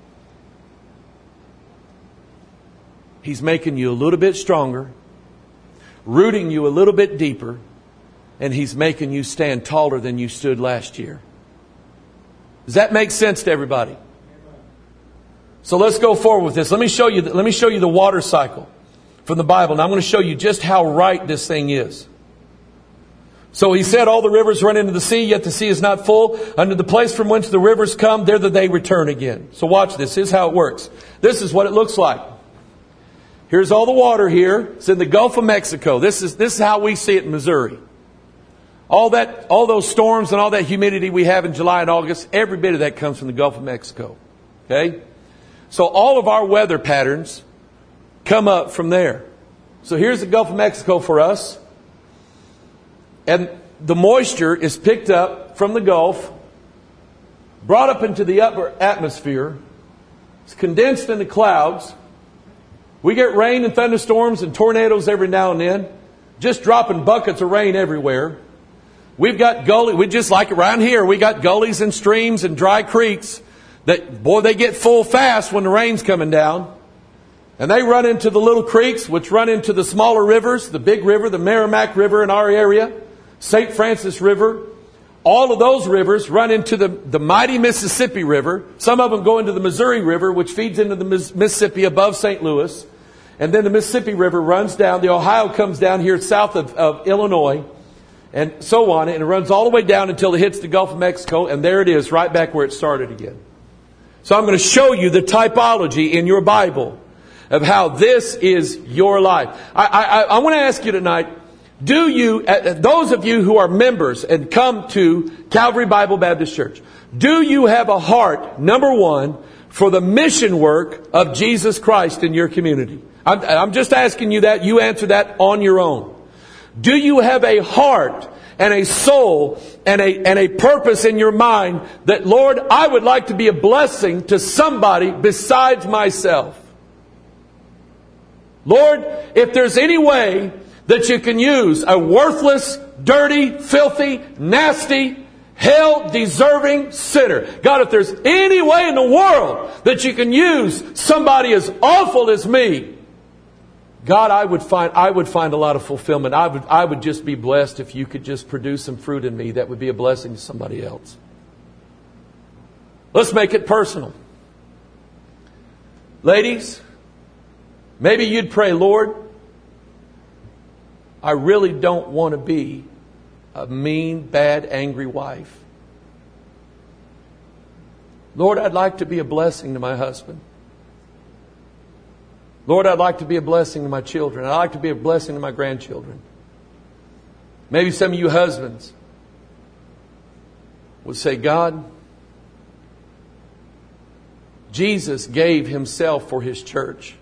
He's making you a little bit stronger, rooting you a little bit deeper, and He's making you stand taller than you stood last year. Does that make sense to everybody? So let's go forward with this. Let me show you, let me show you the water cycle from the Bible. And I'm going to show you just how right this thing is. So he said, all the rivers run into the sea, yet the sea is not full. Under the place from whence the rivers come, there they return again. So watch this. Here's how it works. This is what it looks like. Here's all the water here. It's in the Gulf of Mexico. This is, this is how we see it in Missouri. All that, all those storms and all that humidity we have in July and August, every bit of that comes from the Gulf of Mexico. Okay? So all of our weather patterns come up from there. So here's the Gulf of Mexico for us. And the moisture is picked up from the Gulf, brought up into the upper atmosphere. It's condensed into clouds. We get rain and thunderstorms and tornadoes every now and then, just dropping buckets of rain everywhere. We've got gullies, we just like around here, we got gullies and streams and dry creeks that, boy, they get full fast when the rain's coming down. And they run into the little creeks, which run into the smaller rivers, the big river, the Merrimack River in our area, Saint Francis River. All of those rivers run into the, the mighty Mississippi River. Some of them go into the Missouri River, which feeds into the Mississippi above Saint Louis. And then the Mississippi River runs down. The Ohio comes down here south of, of Illinois. And so on. And it runs all the way down until it hits the Gulf of Mexico. And there it is, right back where it started again. So I'm going to show you the typology in your Bible of how this is your life. I, I, I want to ask you tonight, do you, those of you who are members and come to Calvary Bible Baptist Church, do you have a heart, number one, for the mission work of Jesus Christ in your community? I'm, I'm just asking you that. You answer that on your own. Do you have a heart and a soul and a, and a purpose in your mind that, Lord, I would like to be a blessing to somebody besides myself? Lord, if there's any way that you can use a worthless, dirty, filthy, nasty, hell-deserving sinner. God, if there's any way in the world that you can use somebody as awful as me, God, I would find I would find a lot of fulfillment. I would I would just be blessed if you could just produce some fruit in me that would be a blessing to somebody else. Let's make it personal. Ladies, maybe you'd pray, Lord, I really don't want to be a mean, bad, angry wife. Lord, I'd like to be a blessing to my husband. Lord, I'd like to be a blessing to my children. I'd like to be a blessing to my grandchildren. Maybe some of you husbands would say, God, Jesus gave Himself for His church.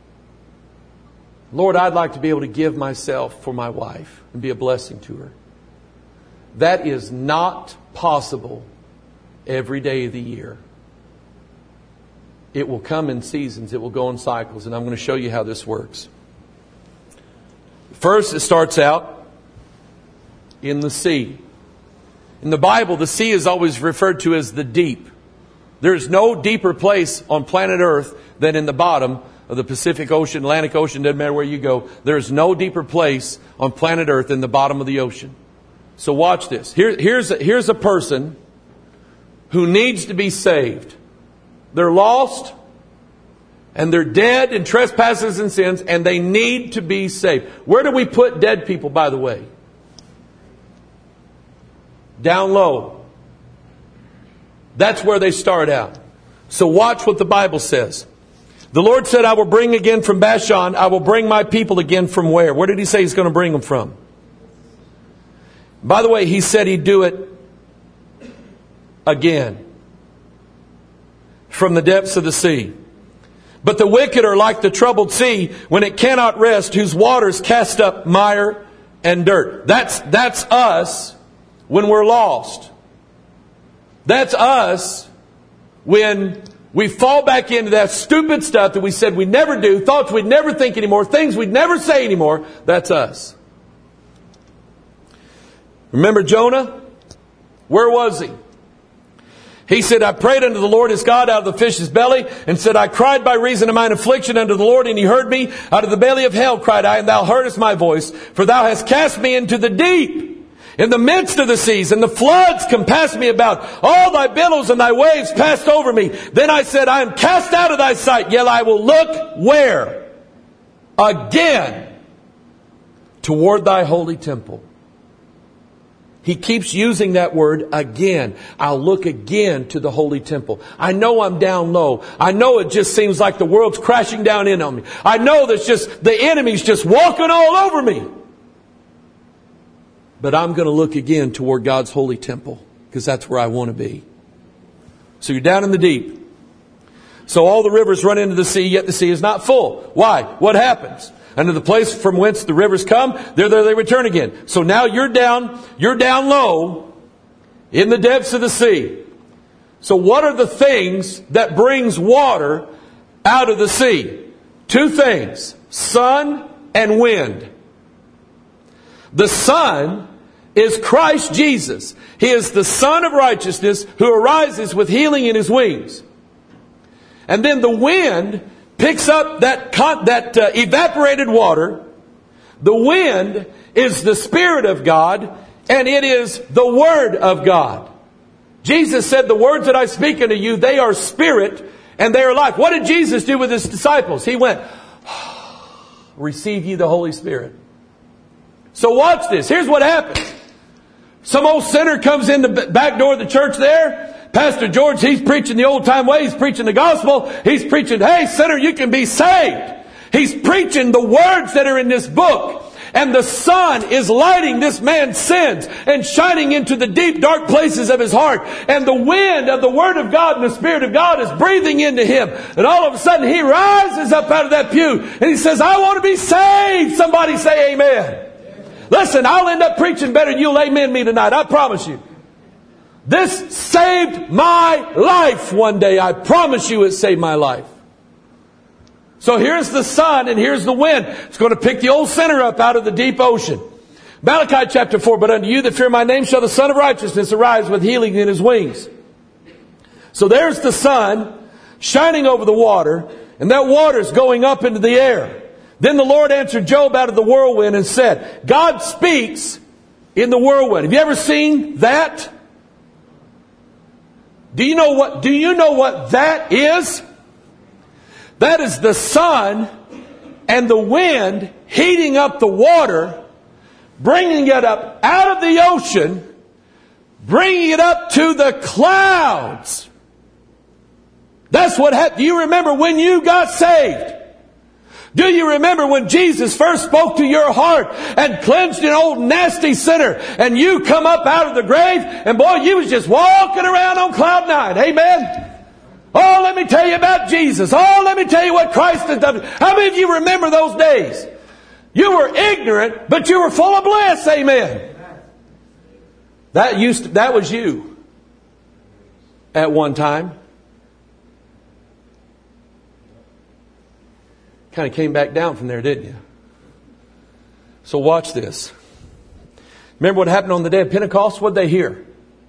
Lord, I'd like to be able to give myself for my wife and be a blessing to her. That is not possible every day of the year. It will come in seasons. It will go in cycles. And I'm going to show you how this works. First, it starts out in the sea. In the Bible, the sea is always referred to as the deep. There's no deeper place on planet Earth than in the bottom of the Pacific Ocean, Atlantic Ocean, doesn't matter where you go. There's no deeper place on planet Earth than the bottom of the ocean. So watch this. Here, here's, a, here's a person who needs to be saved. They're lost, and they're dead in trespasses and sins, and they need to be saved. Where do we put dead people, by the way? Down low. That's where they start out. So watch what the Bible says. The Lord said, I will bring again from Bashan, I will bring my people again from where? Where did He say He's going to bring them from? By the way, He said He'd do it again. From the depths of the sea. But the wicked are like the troubled sea when it cannot rest, whose waters cast up mire and dirt. That's, that's us when we're lost. That's us when we fall back into that stupid stuff that we said we'd never do, thoughts we'd never think anymore, things we'd never say anymore. That's us. Remember Jonah? Where was he? He said, I prayed unto the Lord his God out of the fish's belly, and said, I cried by reason of mine affliction unto the Lord, and He heard me. Out of the belly of hell cried I, and Thou heardest my voice. For Thou hast cast me into the deep, In the midst of the seas, and the floods compassed me about. All thy billows and thy waves passed over me. Then I said, I am cast out of thy sight. Yet I will look where? Again, toward thy holy temple. He keeps using that word again. I'll look again to the holy temple. I know I'm down low. I know it just seems like the world's crashing down in on me. I know that's just, the enemy's just walking all over me. But I'm going to look again toward God's holy temple, because that's where I want to be. So you're down in the deep. So all the rivers run into the sea, yet the sea is not full. Why? What happens? Unto the place from whence the rivers come, there, there they return again. So now you're down, you're down low in the depths of the sea. So what are the things that brings water out of the sea? Two things: sun and wind. The sun is Christ Jesus. He is the Son of righteousness who arises with healing in His wings. And then the wind picks up that con- that uh, evaporated water. The wind is the Spirit of God, and it is the Word of God. Jesus said, the words that I speak unto you, they are spirit and they are life. What did Jesus do with His disciples? He went, receive ye the Holy Spirit. So watch this. Here's what happens. Some old sinner comes in the back door of the church there. Pastor George, he's preaching the old time way. He's preaching the gospel. He's preaching, hey, sinner, you can be saved. He's preaching the words that are in this book. And the sun is lighting this man's sins and shining into the deep, dark places of his heart. And the wind of the Word of God and the Spirit of God is breathing into him. And all of a sudden he rises up out of that pew and he says, I want to be saved. Somebody say amen. Listen, I'll end up preaching better than you'll amen me tonight. I promise you. This saved my life one day. I promise you it saved my life. So here's the sun and here's the wind. It's going to pick the old sinner up out of the deep ocean. Malachi chapter four, but unto you that fear my name shall the Son of righteousness arise with healing in His wings. So there's the sun shining over the water, and that water's going up into the air. Then the Lord answered Job out of the whirlwind and said, God speaks in the whirlwind. Have you ever seen that? Do you know what, do you know what that is? That is the sun and the wind heating up the water, bringing it up out of the ocean, bringing it up to the clouds. That's what happened. Do you remember when you got saved? Do you remember when Jesus first spoke to your heart and cleansed an old nasty sinner, and you come up out of the grave and boy, you was just walking around on cloud nine. Amen. Oh, let me tell you about Jesus. Oh, let me tell you what Christ has done. How many of you remember those days? You were ignorant, but you were full of bliss. Amen. That used to, that was you at one time. Kind of came back down from there, didn't you? So watch this. Remember what happened on the day of Pentecost? What did they hear?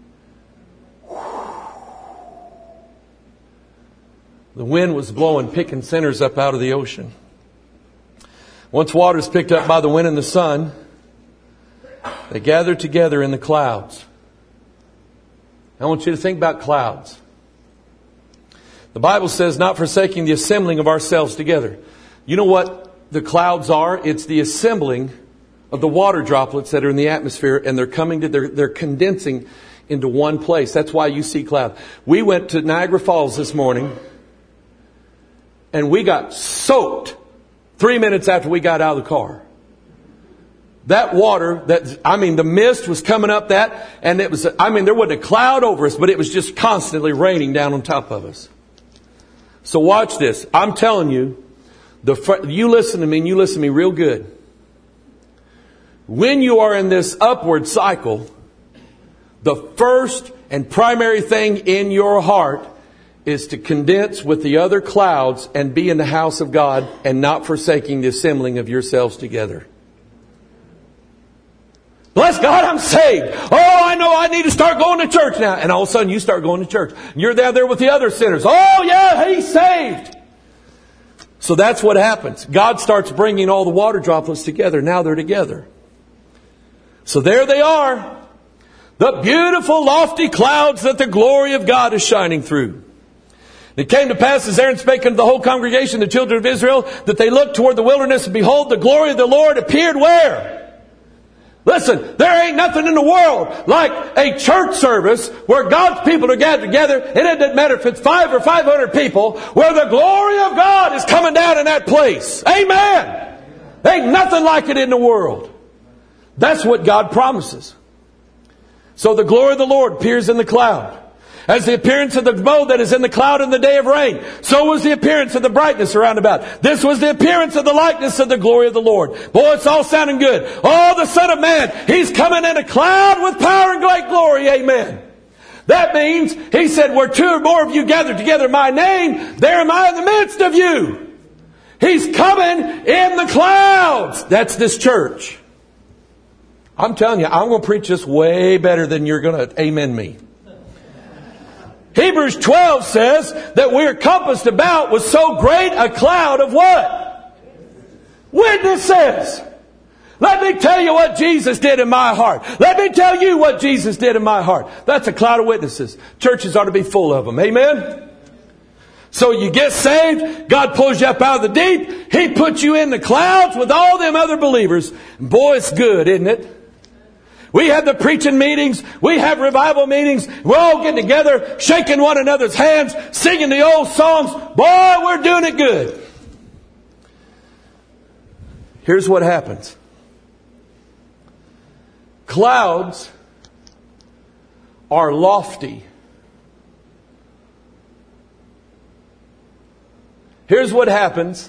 The wind was blowing, picking sinners up out of the ocean. Once water is picked up by the wind and the sun, they gather together in the clouds. I want you to think about clouds. The Bible says, not forsaking the assembling of ourselves together. You know what the clouds are? It's the assembling of the water droplets that are in the atmosphere, and they're coming to, they're, they're condensing into one place. That's why you see clouds. We went to Niagara Falls this morning, and we got soaked three minutes after we got out of the car. That water, that, I mean, the mist was coming up that, and it was, I mean, there wasn't a cloud over us, but it was just constantly raining down on top of us. So watch this. I'm telling you, The, you listen to me and you listen to me real good. When you are in this upward cycle, the first and primary thing in your heart is to condense with the other clouds and be in the house of God and not forsaking the assembling of yourselves together. Bless God, I'm saved. Oh, I know I need to start going to church now. And all of a sudden you start going to church. You're down there with the other sinners. Oh yeah, he's saved. So that's what happens. God starts bringing all the water droplets together. Now they're together. So there they are. The beautiful lofty clouds that the glory of God is shining through. It came to pass as Aaron spake unto the whole congregation, the children of Israel, that they looked toward the wilderness, and behold, the glory of the Lord appeared where? Listen, there ain't nothing in the world like a church service where God's people are gathered together, and it doesn't matter if it's five or five hundred people, where the glory of God is coming down in that place. Amen. Ain't nothing like it in the world. That's what God promises. So the glory of the Lord appears in the cloud. As the appearance of the bow that is in the cloud in the day of rain, so was the appearance of the brightness around about. This was the appearance of the likeness of the glory of the Lord. Boy, it's all sounding good. Oh, the Son of Man, He's coming in a cloud with power and great glory. Amen. That means, He said, where two or more of you gathered together in my name, there am I in the midst of you. He's coming in the clouds. That's this church. I'm telling you, I'm going to preach this way better than you're going to amen me. Hebrews twelve says that we are compassed about with so great a cloud of what? Witnesses. Let me tell you what Jesus did in my heart. Let me tell you what Jesus did in my heart. That's a cloud of witnesses. Churches ought to be full of them. Amen? So you get saved. God pulls you up out of the deep. He puts you in the clouds with all them other believers. Boy, it's good, isn't it? We have the preaching meetings. We have revival meetings. We're all getting together, shaking one another's hands, singing the old songs. Boy, we're doing it good. Here's what happens. Clouds are lofty. Here's what happens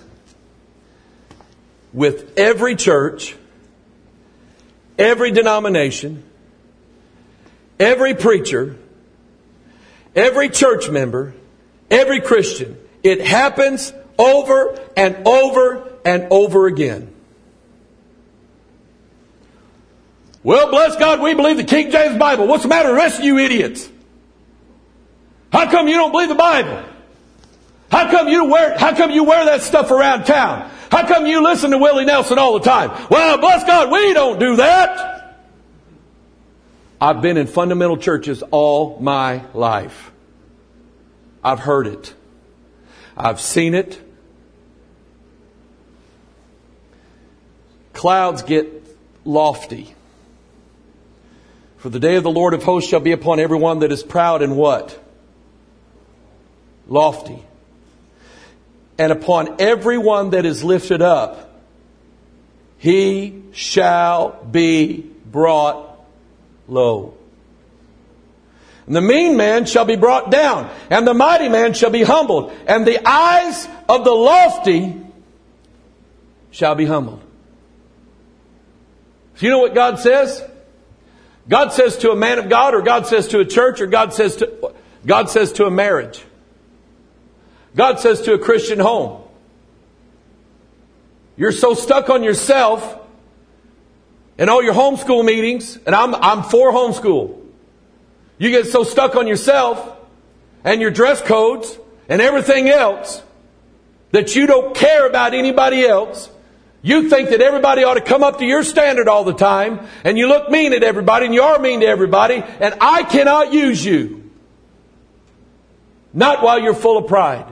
with every church, every denomination, every preacher, every church member, every Christian. It happens over and over and over again. Well, bless God, we believe the King James Bible. What's the matter with the rest of you idiots? How come you don't believe the Bible? How come you wear, how come you wear that stuff around town? How come you listen to Willie Nelson all the time? Well, bless God, we don't do that. I've been in fundamental churches all my life. I've heard it. I've seen it. Clouds get lofty. For the day of the Lord of hosts shall be upon everyone that is proud and what? Lofty. And upon everyone that is lifted up, he shall be brought low. And the mean man shall be brought down, and the mighty man shall be humbled, and the eyes of the lofty shall be humbled. So you know what God says? God says to a man of God, or God says to a church, or God says to God says to a marriage. God says to a Christian home, you're so stuck on yourself and all your homeschool meetings, and I'm I'm for homeschool. You get so stuck on yourself and your dress codes and everything else that you don't care about anybody else. You think that everybody ought to come up to your standard all the time, and you look mean at everybody, and you are mean to everybody, and I cannot use you. Not while you're full of pride.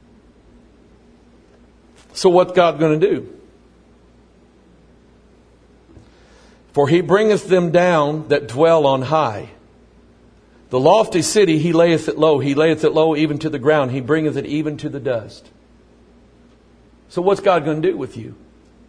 So what's God going to do? For he bringeth them down that dwell on high. The lofty city he layeth it low. He layeth it low even to the ground. He bringeth it even to the dust. So what's God going to do with you?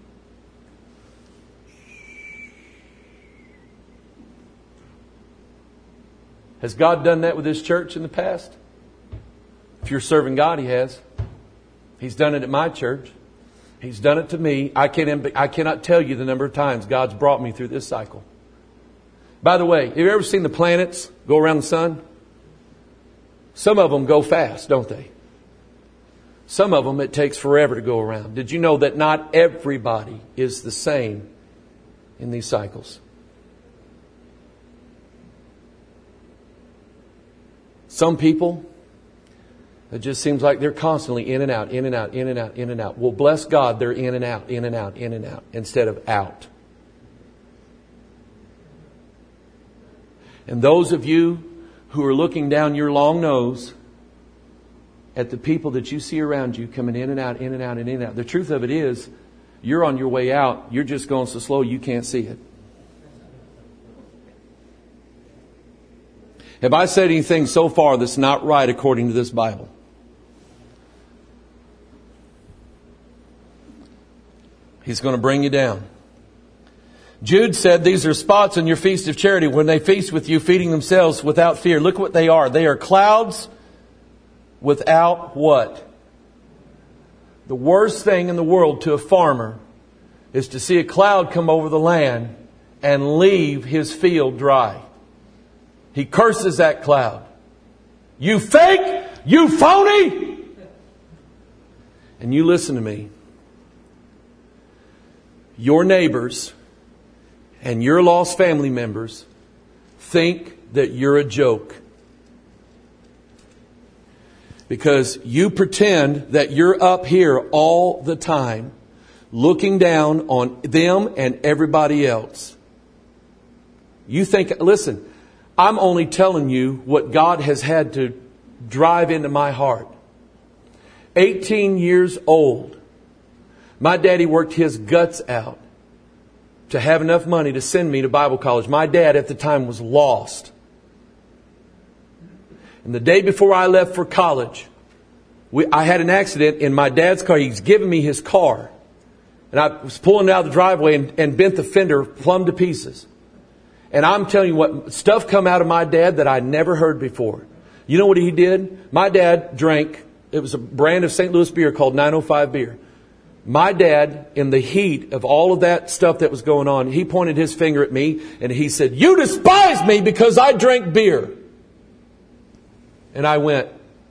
Has God done that with His church in the past? If you're serving God, He has. He's done it at my church. He's done it to me. I can't, I cannot tell you the number of times God's brought me through this cycle. By the way, have you ever seen the planets go around the sun? Some of them go fast, don't they? Some of them it takes forever to go around. Did you know that not everybody is the same in these cycles? Some people, it just seems like they're constantly in and out, in and out, in and out, in and out. Well, bless God, they're in and out, in and out, in and out, instead of out. And those of you who are looking down your long nose at the people that you see around you coming in and out, in and out, and in and out. The truth of it is, you're on your way out. You're just going so slow you can't see it. Have I said anything so far that's not right according to this Bible? He's going to bring you down. Jude said, these are spots on your feast of charity when they feast with you, feeding themselves without fear. Look what they are. They are clouds without what? The worst thing in the world to a farmer is to see a cloud come over the land and leave his field dry. He curses that cloud. You fake! You phony! And you listen to me. Your neighbors and your lost family members think that you're a joke. Because you pretend that you're up here all the time, looking down on them and everybody else. You think, listen, I'm only telling you what God has had to drive into my heart. eighteen years old. My daddy worked his guts out to have enough money to send me to Bible college. My dad at the time was lost. And the day before I left for college, we, I had an accident in my dad's car. He's giving me his car. And I was pulling out of the driveway and, and bent the fender plumb to pieces. And I'm telling you what, stuff come out of my dad that I never heard before. You know what he did? My dad drank, it was a brand of Saint Louis beer called nine oh five beer. My dad, in the heat of all of that stuff that was going on, he pointed his finger at me and he said, you despise me because I drank beer. And I went,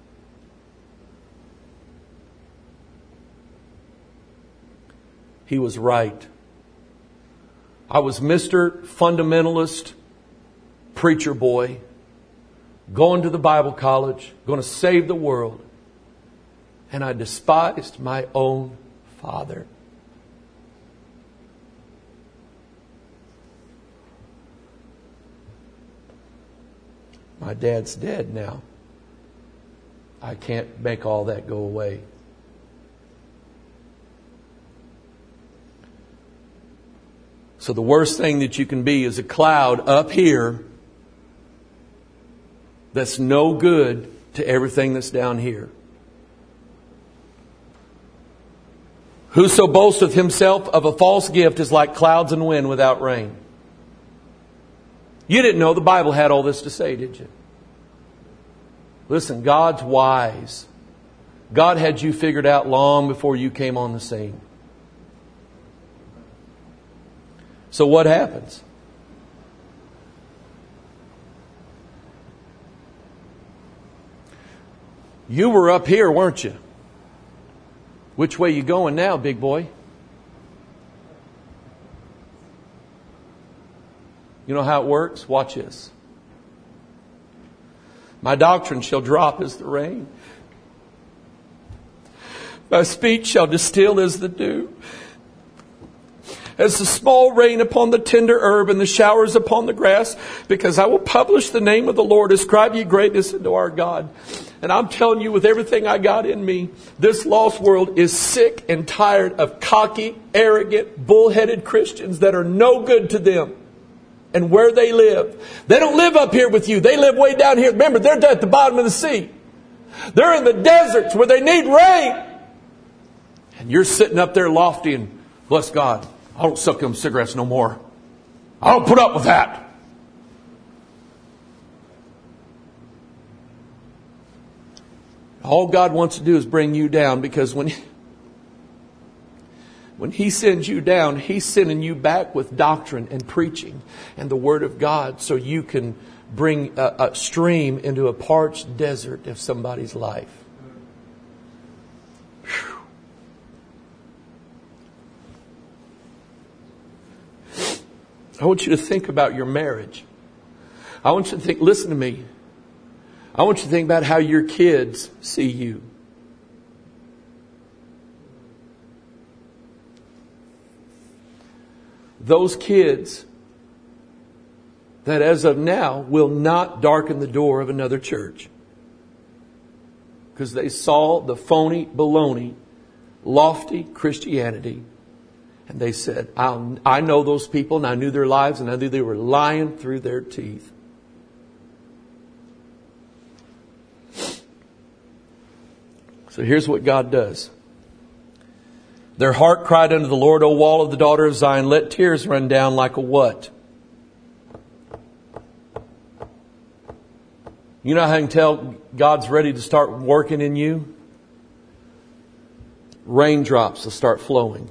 he was right. I was Mister Fundamentalist preacher boy, going to the Bible college, going to save the world. And I despised my own father. My dad's dead now. I can't make all that go away. So the worst thing that you can be is a cloud up here that's no good to everything that's down here. Whoso boasteth himself of a false gift is like clouds and wind without rain. You didn't know the Bible had all this to say, did you? Listen, God's wise. God had you figured out long before you came on the scene. So what happens? You were up here, weren't you? Which way you going now, big boy? You know how it works? Watch this. My doctrine shall drop as the rain. My speech shall distill as the dew. As the small rain upon the tender herb and the showers upon the grass, because I will publish the name of the Lord. Ascribe ye greatness unto our God. And I'm telling you with everything I got in me, this lost world is sick and tired of cocky, arrogant, bullheaded Christians that are no good to them and where they live. They don't live up here with you. They live way down here. Remember, they're at the bottom of the sea. They're in the deserts where they need rain. And you're sitting up there lofty and, bless God, I don't suck them cigarettes no more. I don't put up with that. All God wants to do is bring you down, because when, when He sends you down, He's sending you back with doctrine and preaching and the Word of God, so you can bring a, a stream into a parched desert of somebody's life. Whew. I want you to think about your marriage. I want you to think, listen to me. I want you to think about how your kids see you. Those kids that as of now will not darken the door of another church. Because they saw the phony, baloney, lofty Christianity. And they said, I'll, I know those people and I knew their lives and I knew they were lying through their teeth. So here's what God does. Their heart cried unto the Lord, O wall of the daughter of Zion, let tears run down like a what? You know how you can tell God's ready to start working in you? Raindrops will start flowing.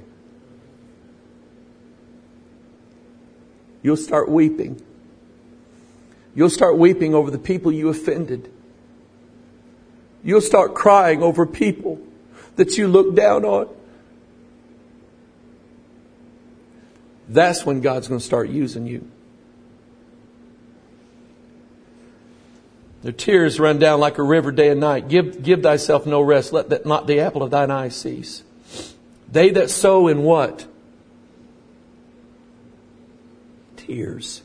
You'll start weeping. You'll start weeping over the people you offended. You'll start crying over people that you look down on. That's when God's going to start using you. Their tears run down like a river day and night. Give, give thyself no rest. Let that not the apple of thine eye cease. They that sow in what? Tears.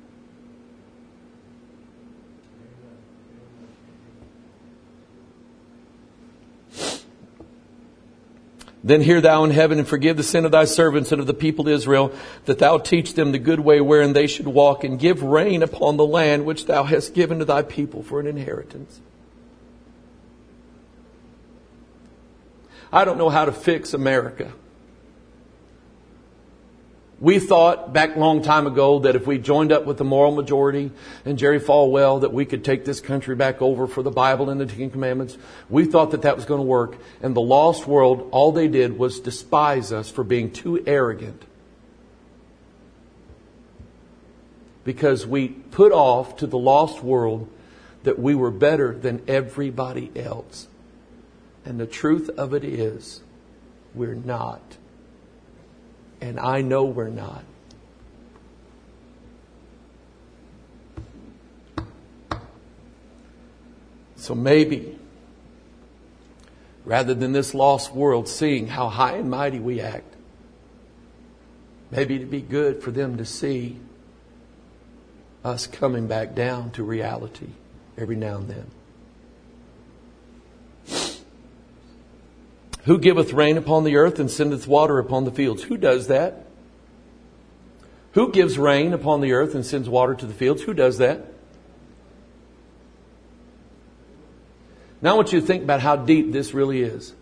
Then hear thou in heaven and forgive the sin of thy servants and of the people of Israel, that thou teach them the good way wherein they should walk, and give rain upon the land which thou hast given to thy people for an inheritance. I don't know how to fix America. We thought back a long time ago that if we joined up with the moral majority and Jerry Falwell, that we could take this country back over for the Bible and the Ten Commandments. We thought that that was going to work. And the lost world, all they did was despise us for being too arrogant. Because we put off to the lost world that we were better than everybody else. And the truth of it is, we're not. And I know we're not. So maybe, rather than this lost world seeing how high and mighty we act, maybe it'd be good for them to see us coming back down to reality every now and then. Who giveth rain upon the earth and sendeth water upon the fields? Who does that? Who gives rain upon the earth and sends water to the fields? Who does that? Now I want you to think about how deep this really is.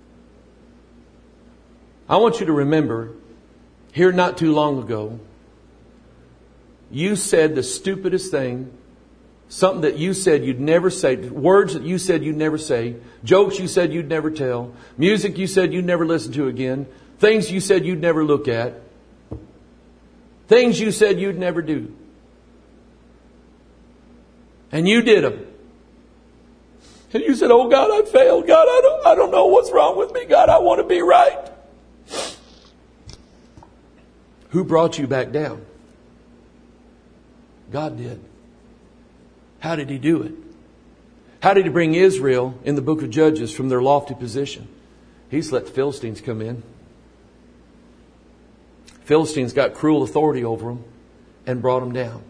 I want you to remember, here not too long ago, you said the stupidest thing. Something that you said you'd never say. Words that you said you'd never say. Jokes you said you'd never tell. Music you said you'd never listen to again. Things you said you'd never look at. Things you said you'd never do. And you did them. And you said, oh God, I failed. God, I don't, I don't know what's wrong with me. God, I want to be right. Who brought you back down? God did. How did He do it? How did He bring Israel in the book of Judges from their lofty position? He's let the Philistines come in. Philistines got cruel authority over them and brought them down.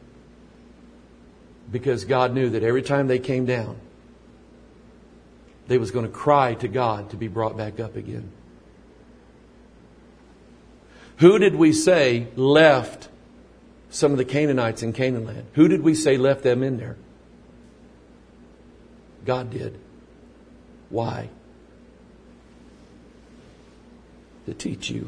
Because God knew that every time they came down, they was going to cry to God to be brought back up again. Who did we say left some of the Canaanites in Canaan land? Who did we say left them in there? God did. Why? To teach you.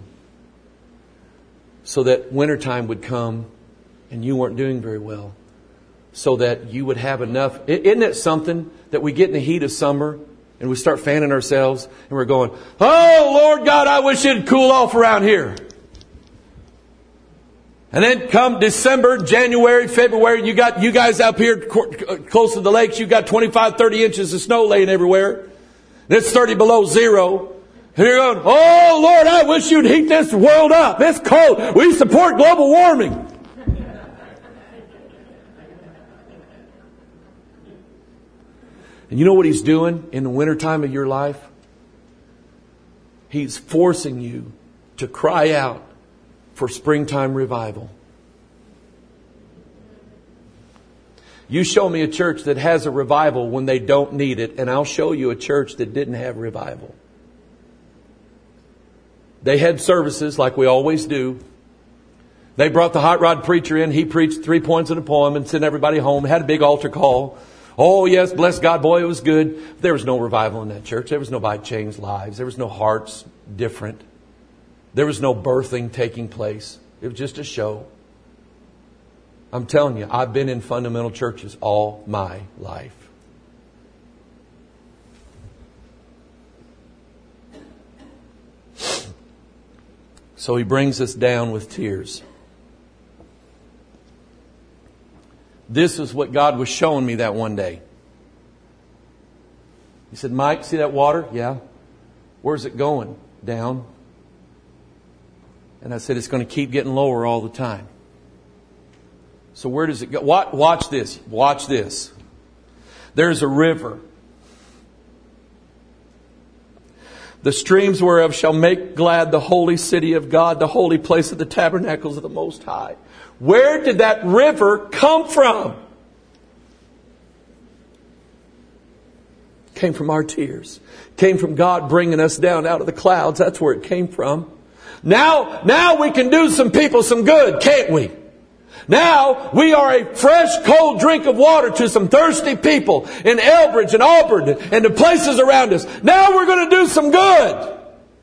So that wintertime would come and you weren't doing very well. So that you would have enough. Isn't it something that we get in the heat of summer and we start fanning ourselves and we're going, oh Lord God, I wish it'd cool off around here. And then come December, January, February, you got you guys up here close to the lakes, you got twenty-five, thirty inches of snow laying everywhere. And it's thirty below zero. And you're going, oh Lord, I wish you'd heat this world up. It's cold. We support global warming. And you know what He's doing in the wintertime of your life? He's forcing you to cry out for springtime revival. You show me a church that has a revival when they don't need it, and I'll show you a church that didn't have revival. They had services like we always do. They brought the hot rod preacher in. He preached three points in a poem and sent everybody home. Had a big altar call. Oh, yes, bless God, boy, it was good. There was no revival in that church. There was nobody changed lives. There was no hearts different. There was no birthing taking place. It was just a show. I'm telling you, I've been in fundamental churches all my life. So he brings us down with tears. This is what God was showing me that one day. He said, Mike, see that water? Yeah. Where's it going? Down. And I said, it's going to keep getting lower all the time. So where does it go? Watch this. Watch this. There's a river. The streams whereof shall make glad the holy city of God, the holy place of the tabernacles of the Most High. Where did that river come from? Came from our tears. Came from God bringing us down out of the clouds. That's where it came from. Now, now we can do some people some good, can't we? Now we are a fresh, cold drink of water to some thirsty people in Elbridge and Auburn and the places around us. Now we're going to do some good.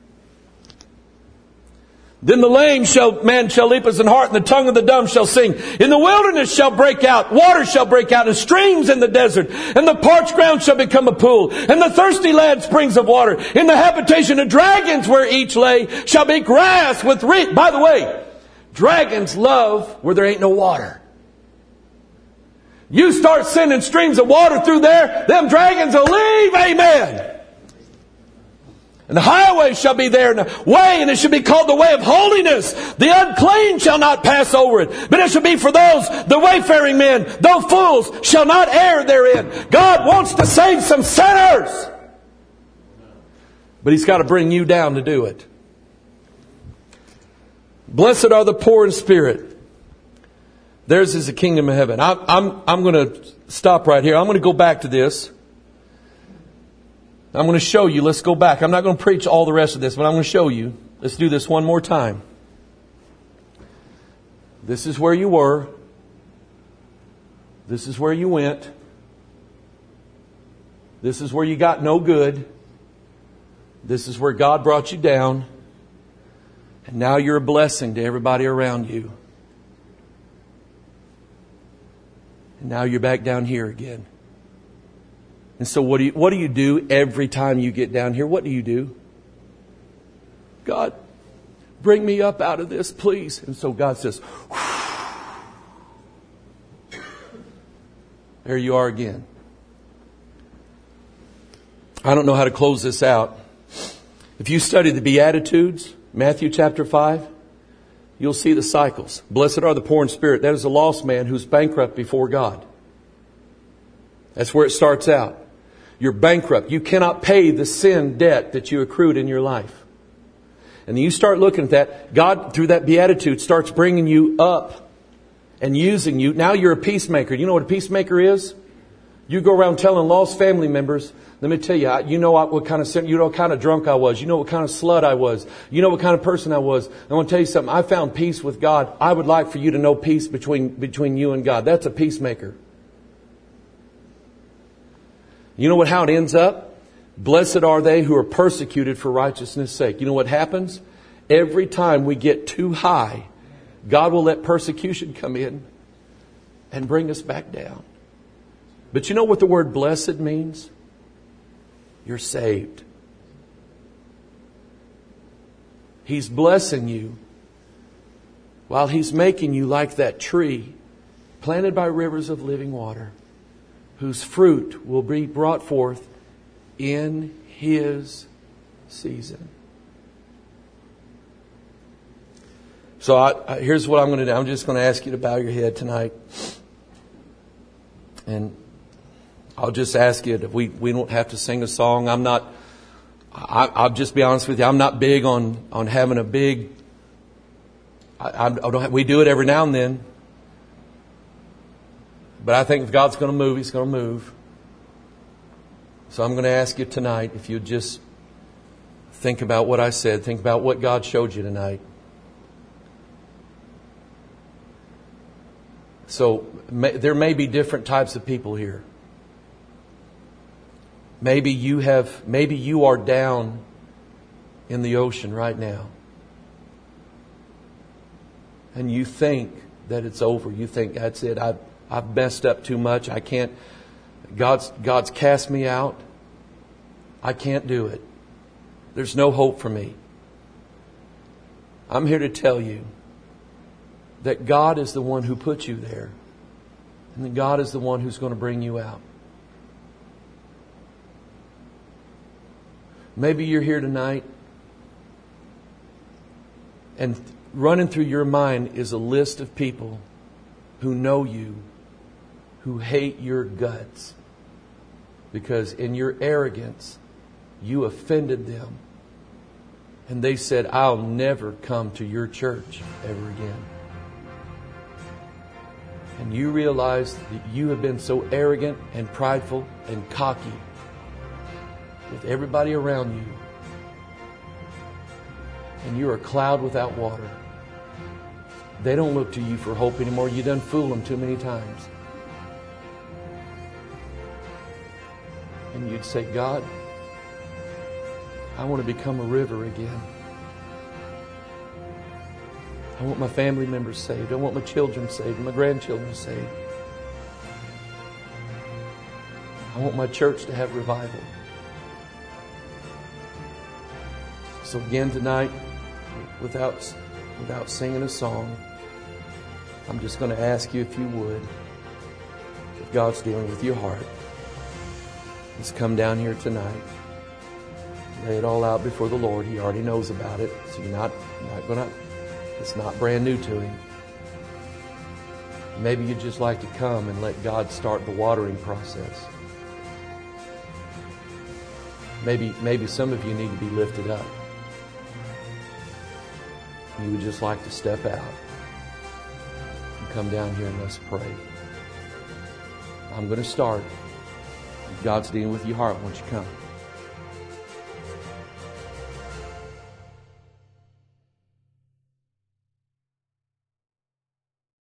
Then the lame shall, man shall leap as an hart, and the tongue of the dumb shall sing. In the wilderness shall break out, water shall break out, and streams in the desert. And the parched ground shall become a pool, and the thirsty land springs of water. In the habitation of dragons where each lay shall be grass with reed. By the way, dragons love where there ain't no water. You start sending streams of water through there, them dragons will leave. Amen. And the highway shall be there, and the way, and it shall be called the way of holiness. The unclean shall not pass over it, but it shall be for those, the wayfaring men, though fools, shall not err therein. God wants to save some sinners, but He's got to bring you down to do it. Blessed are the poor in spirit. Theirs is the kingdom of heaven. I'm, I'm, I'm going to stop right here. I'm going to go back to this. I'm going to show you. Let's go back. I'm not going to preach all the rest of this, but I'm going to show you. Let's do this one more time. This is where you were. This is where you went. This is where you got no good. This is where God brought you down. And now you're a blessing to everybody around you. And now you're back down here again. And so what do you, what do you do every time you get down here? What do you do? God, bring me up out of this, please. And so God says, there you are again. I don't know how to close this out. If you study the Beatitudes, Matthew chapter five, you'll see the cycles. Blessed are the poor in spirit. That is a lost man who's bankrupt before God. That's where it starts out. You're bankrupt. You cannot pay the sin debt that you accrued in your life. And then you start looking at that. God, through that beatitude, starts bringing you up and using you. Now you're a peacemaker. You know what a peacemaker is? You go around telling lost family members, let me tell you, you know what kind of sin, you know what kind of drunk I was. You know what kind of slut I was. You know what kind of person I was. I want to tell you something. I found peace with God. I would like for you to know peace between, between you and God. That's a peacemaker. You know what, how it ends up? Blessed are they who are persecuted for righteousness' sake. You know what happens? Every time we get too high, God will let persecution come in and bring us back down. But you know what the word blessed means? You're saved. He's blessing you while He's making you like that tree planted by rivers of living water, whose fruit will be brought forth in His season. So I, I, here's what I'm going to do. I'm just going to ask you to bow your head tonight. And I'll just ask you, we, we don't have to sing a song. I'm not, I, I'll just be honest with you. I'm not big on, on having a big, I, I don't have, we do it every now and then. But I think if God's going to move, He's going to move. So I'm going to ask you tonight, if you just think about what I said, think about what God showed you tonight. So may, there may be different types of people here. Maybe you have, maybe you are down in the ocean right now. And you think that it's over. You think, that's it. I've, I've messed up too much. I can't, God's, God's cast me out. I can't do it. There's no hope for me. I'm here to tell you that God is the one who put you there. And that God is the one who's going to bring you out. Maybe you're here tonight and running through your mind is a list of people who know you, who hate your guts. Because in your arrogance, you offended them. And they said, I'll never come to your church ever again. And you realize that you have been so arrogant and prideful and cocky with everybody around you. And you're a cloud without water. They don't look to you for hope anymore. You done fooled them too many times. And you'd say, God, I want to become a river again. I want my family members saved. I want my children saved. My grandchildren saved. I want my church to have revival. So again tonight, without, without singing a song, I'm just going to ask you if you would, if God's dealing with your heart, let's come down here tonight. Lay it all out before the Lord. He already knows about it. So you're not, not going to, it's not brand new to Him. Maybe you'd just like to come and let God start the watering process. Maybe, maybe some of you need to be lifted up. You would just like to step out and come down here and let's pray. I'm going to start. If God's dealing with your heart, won't you come?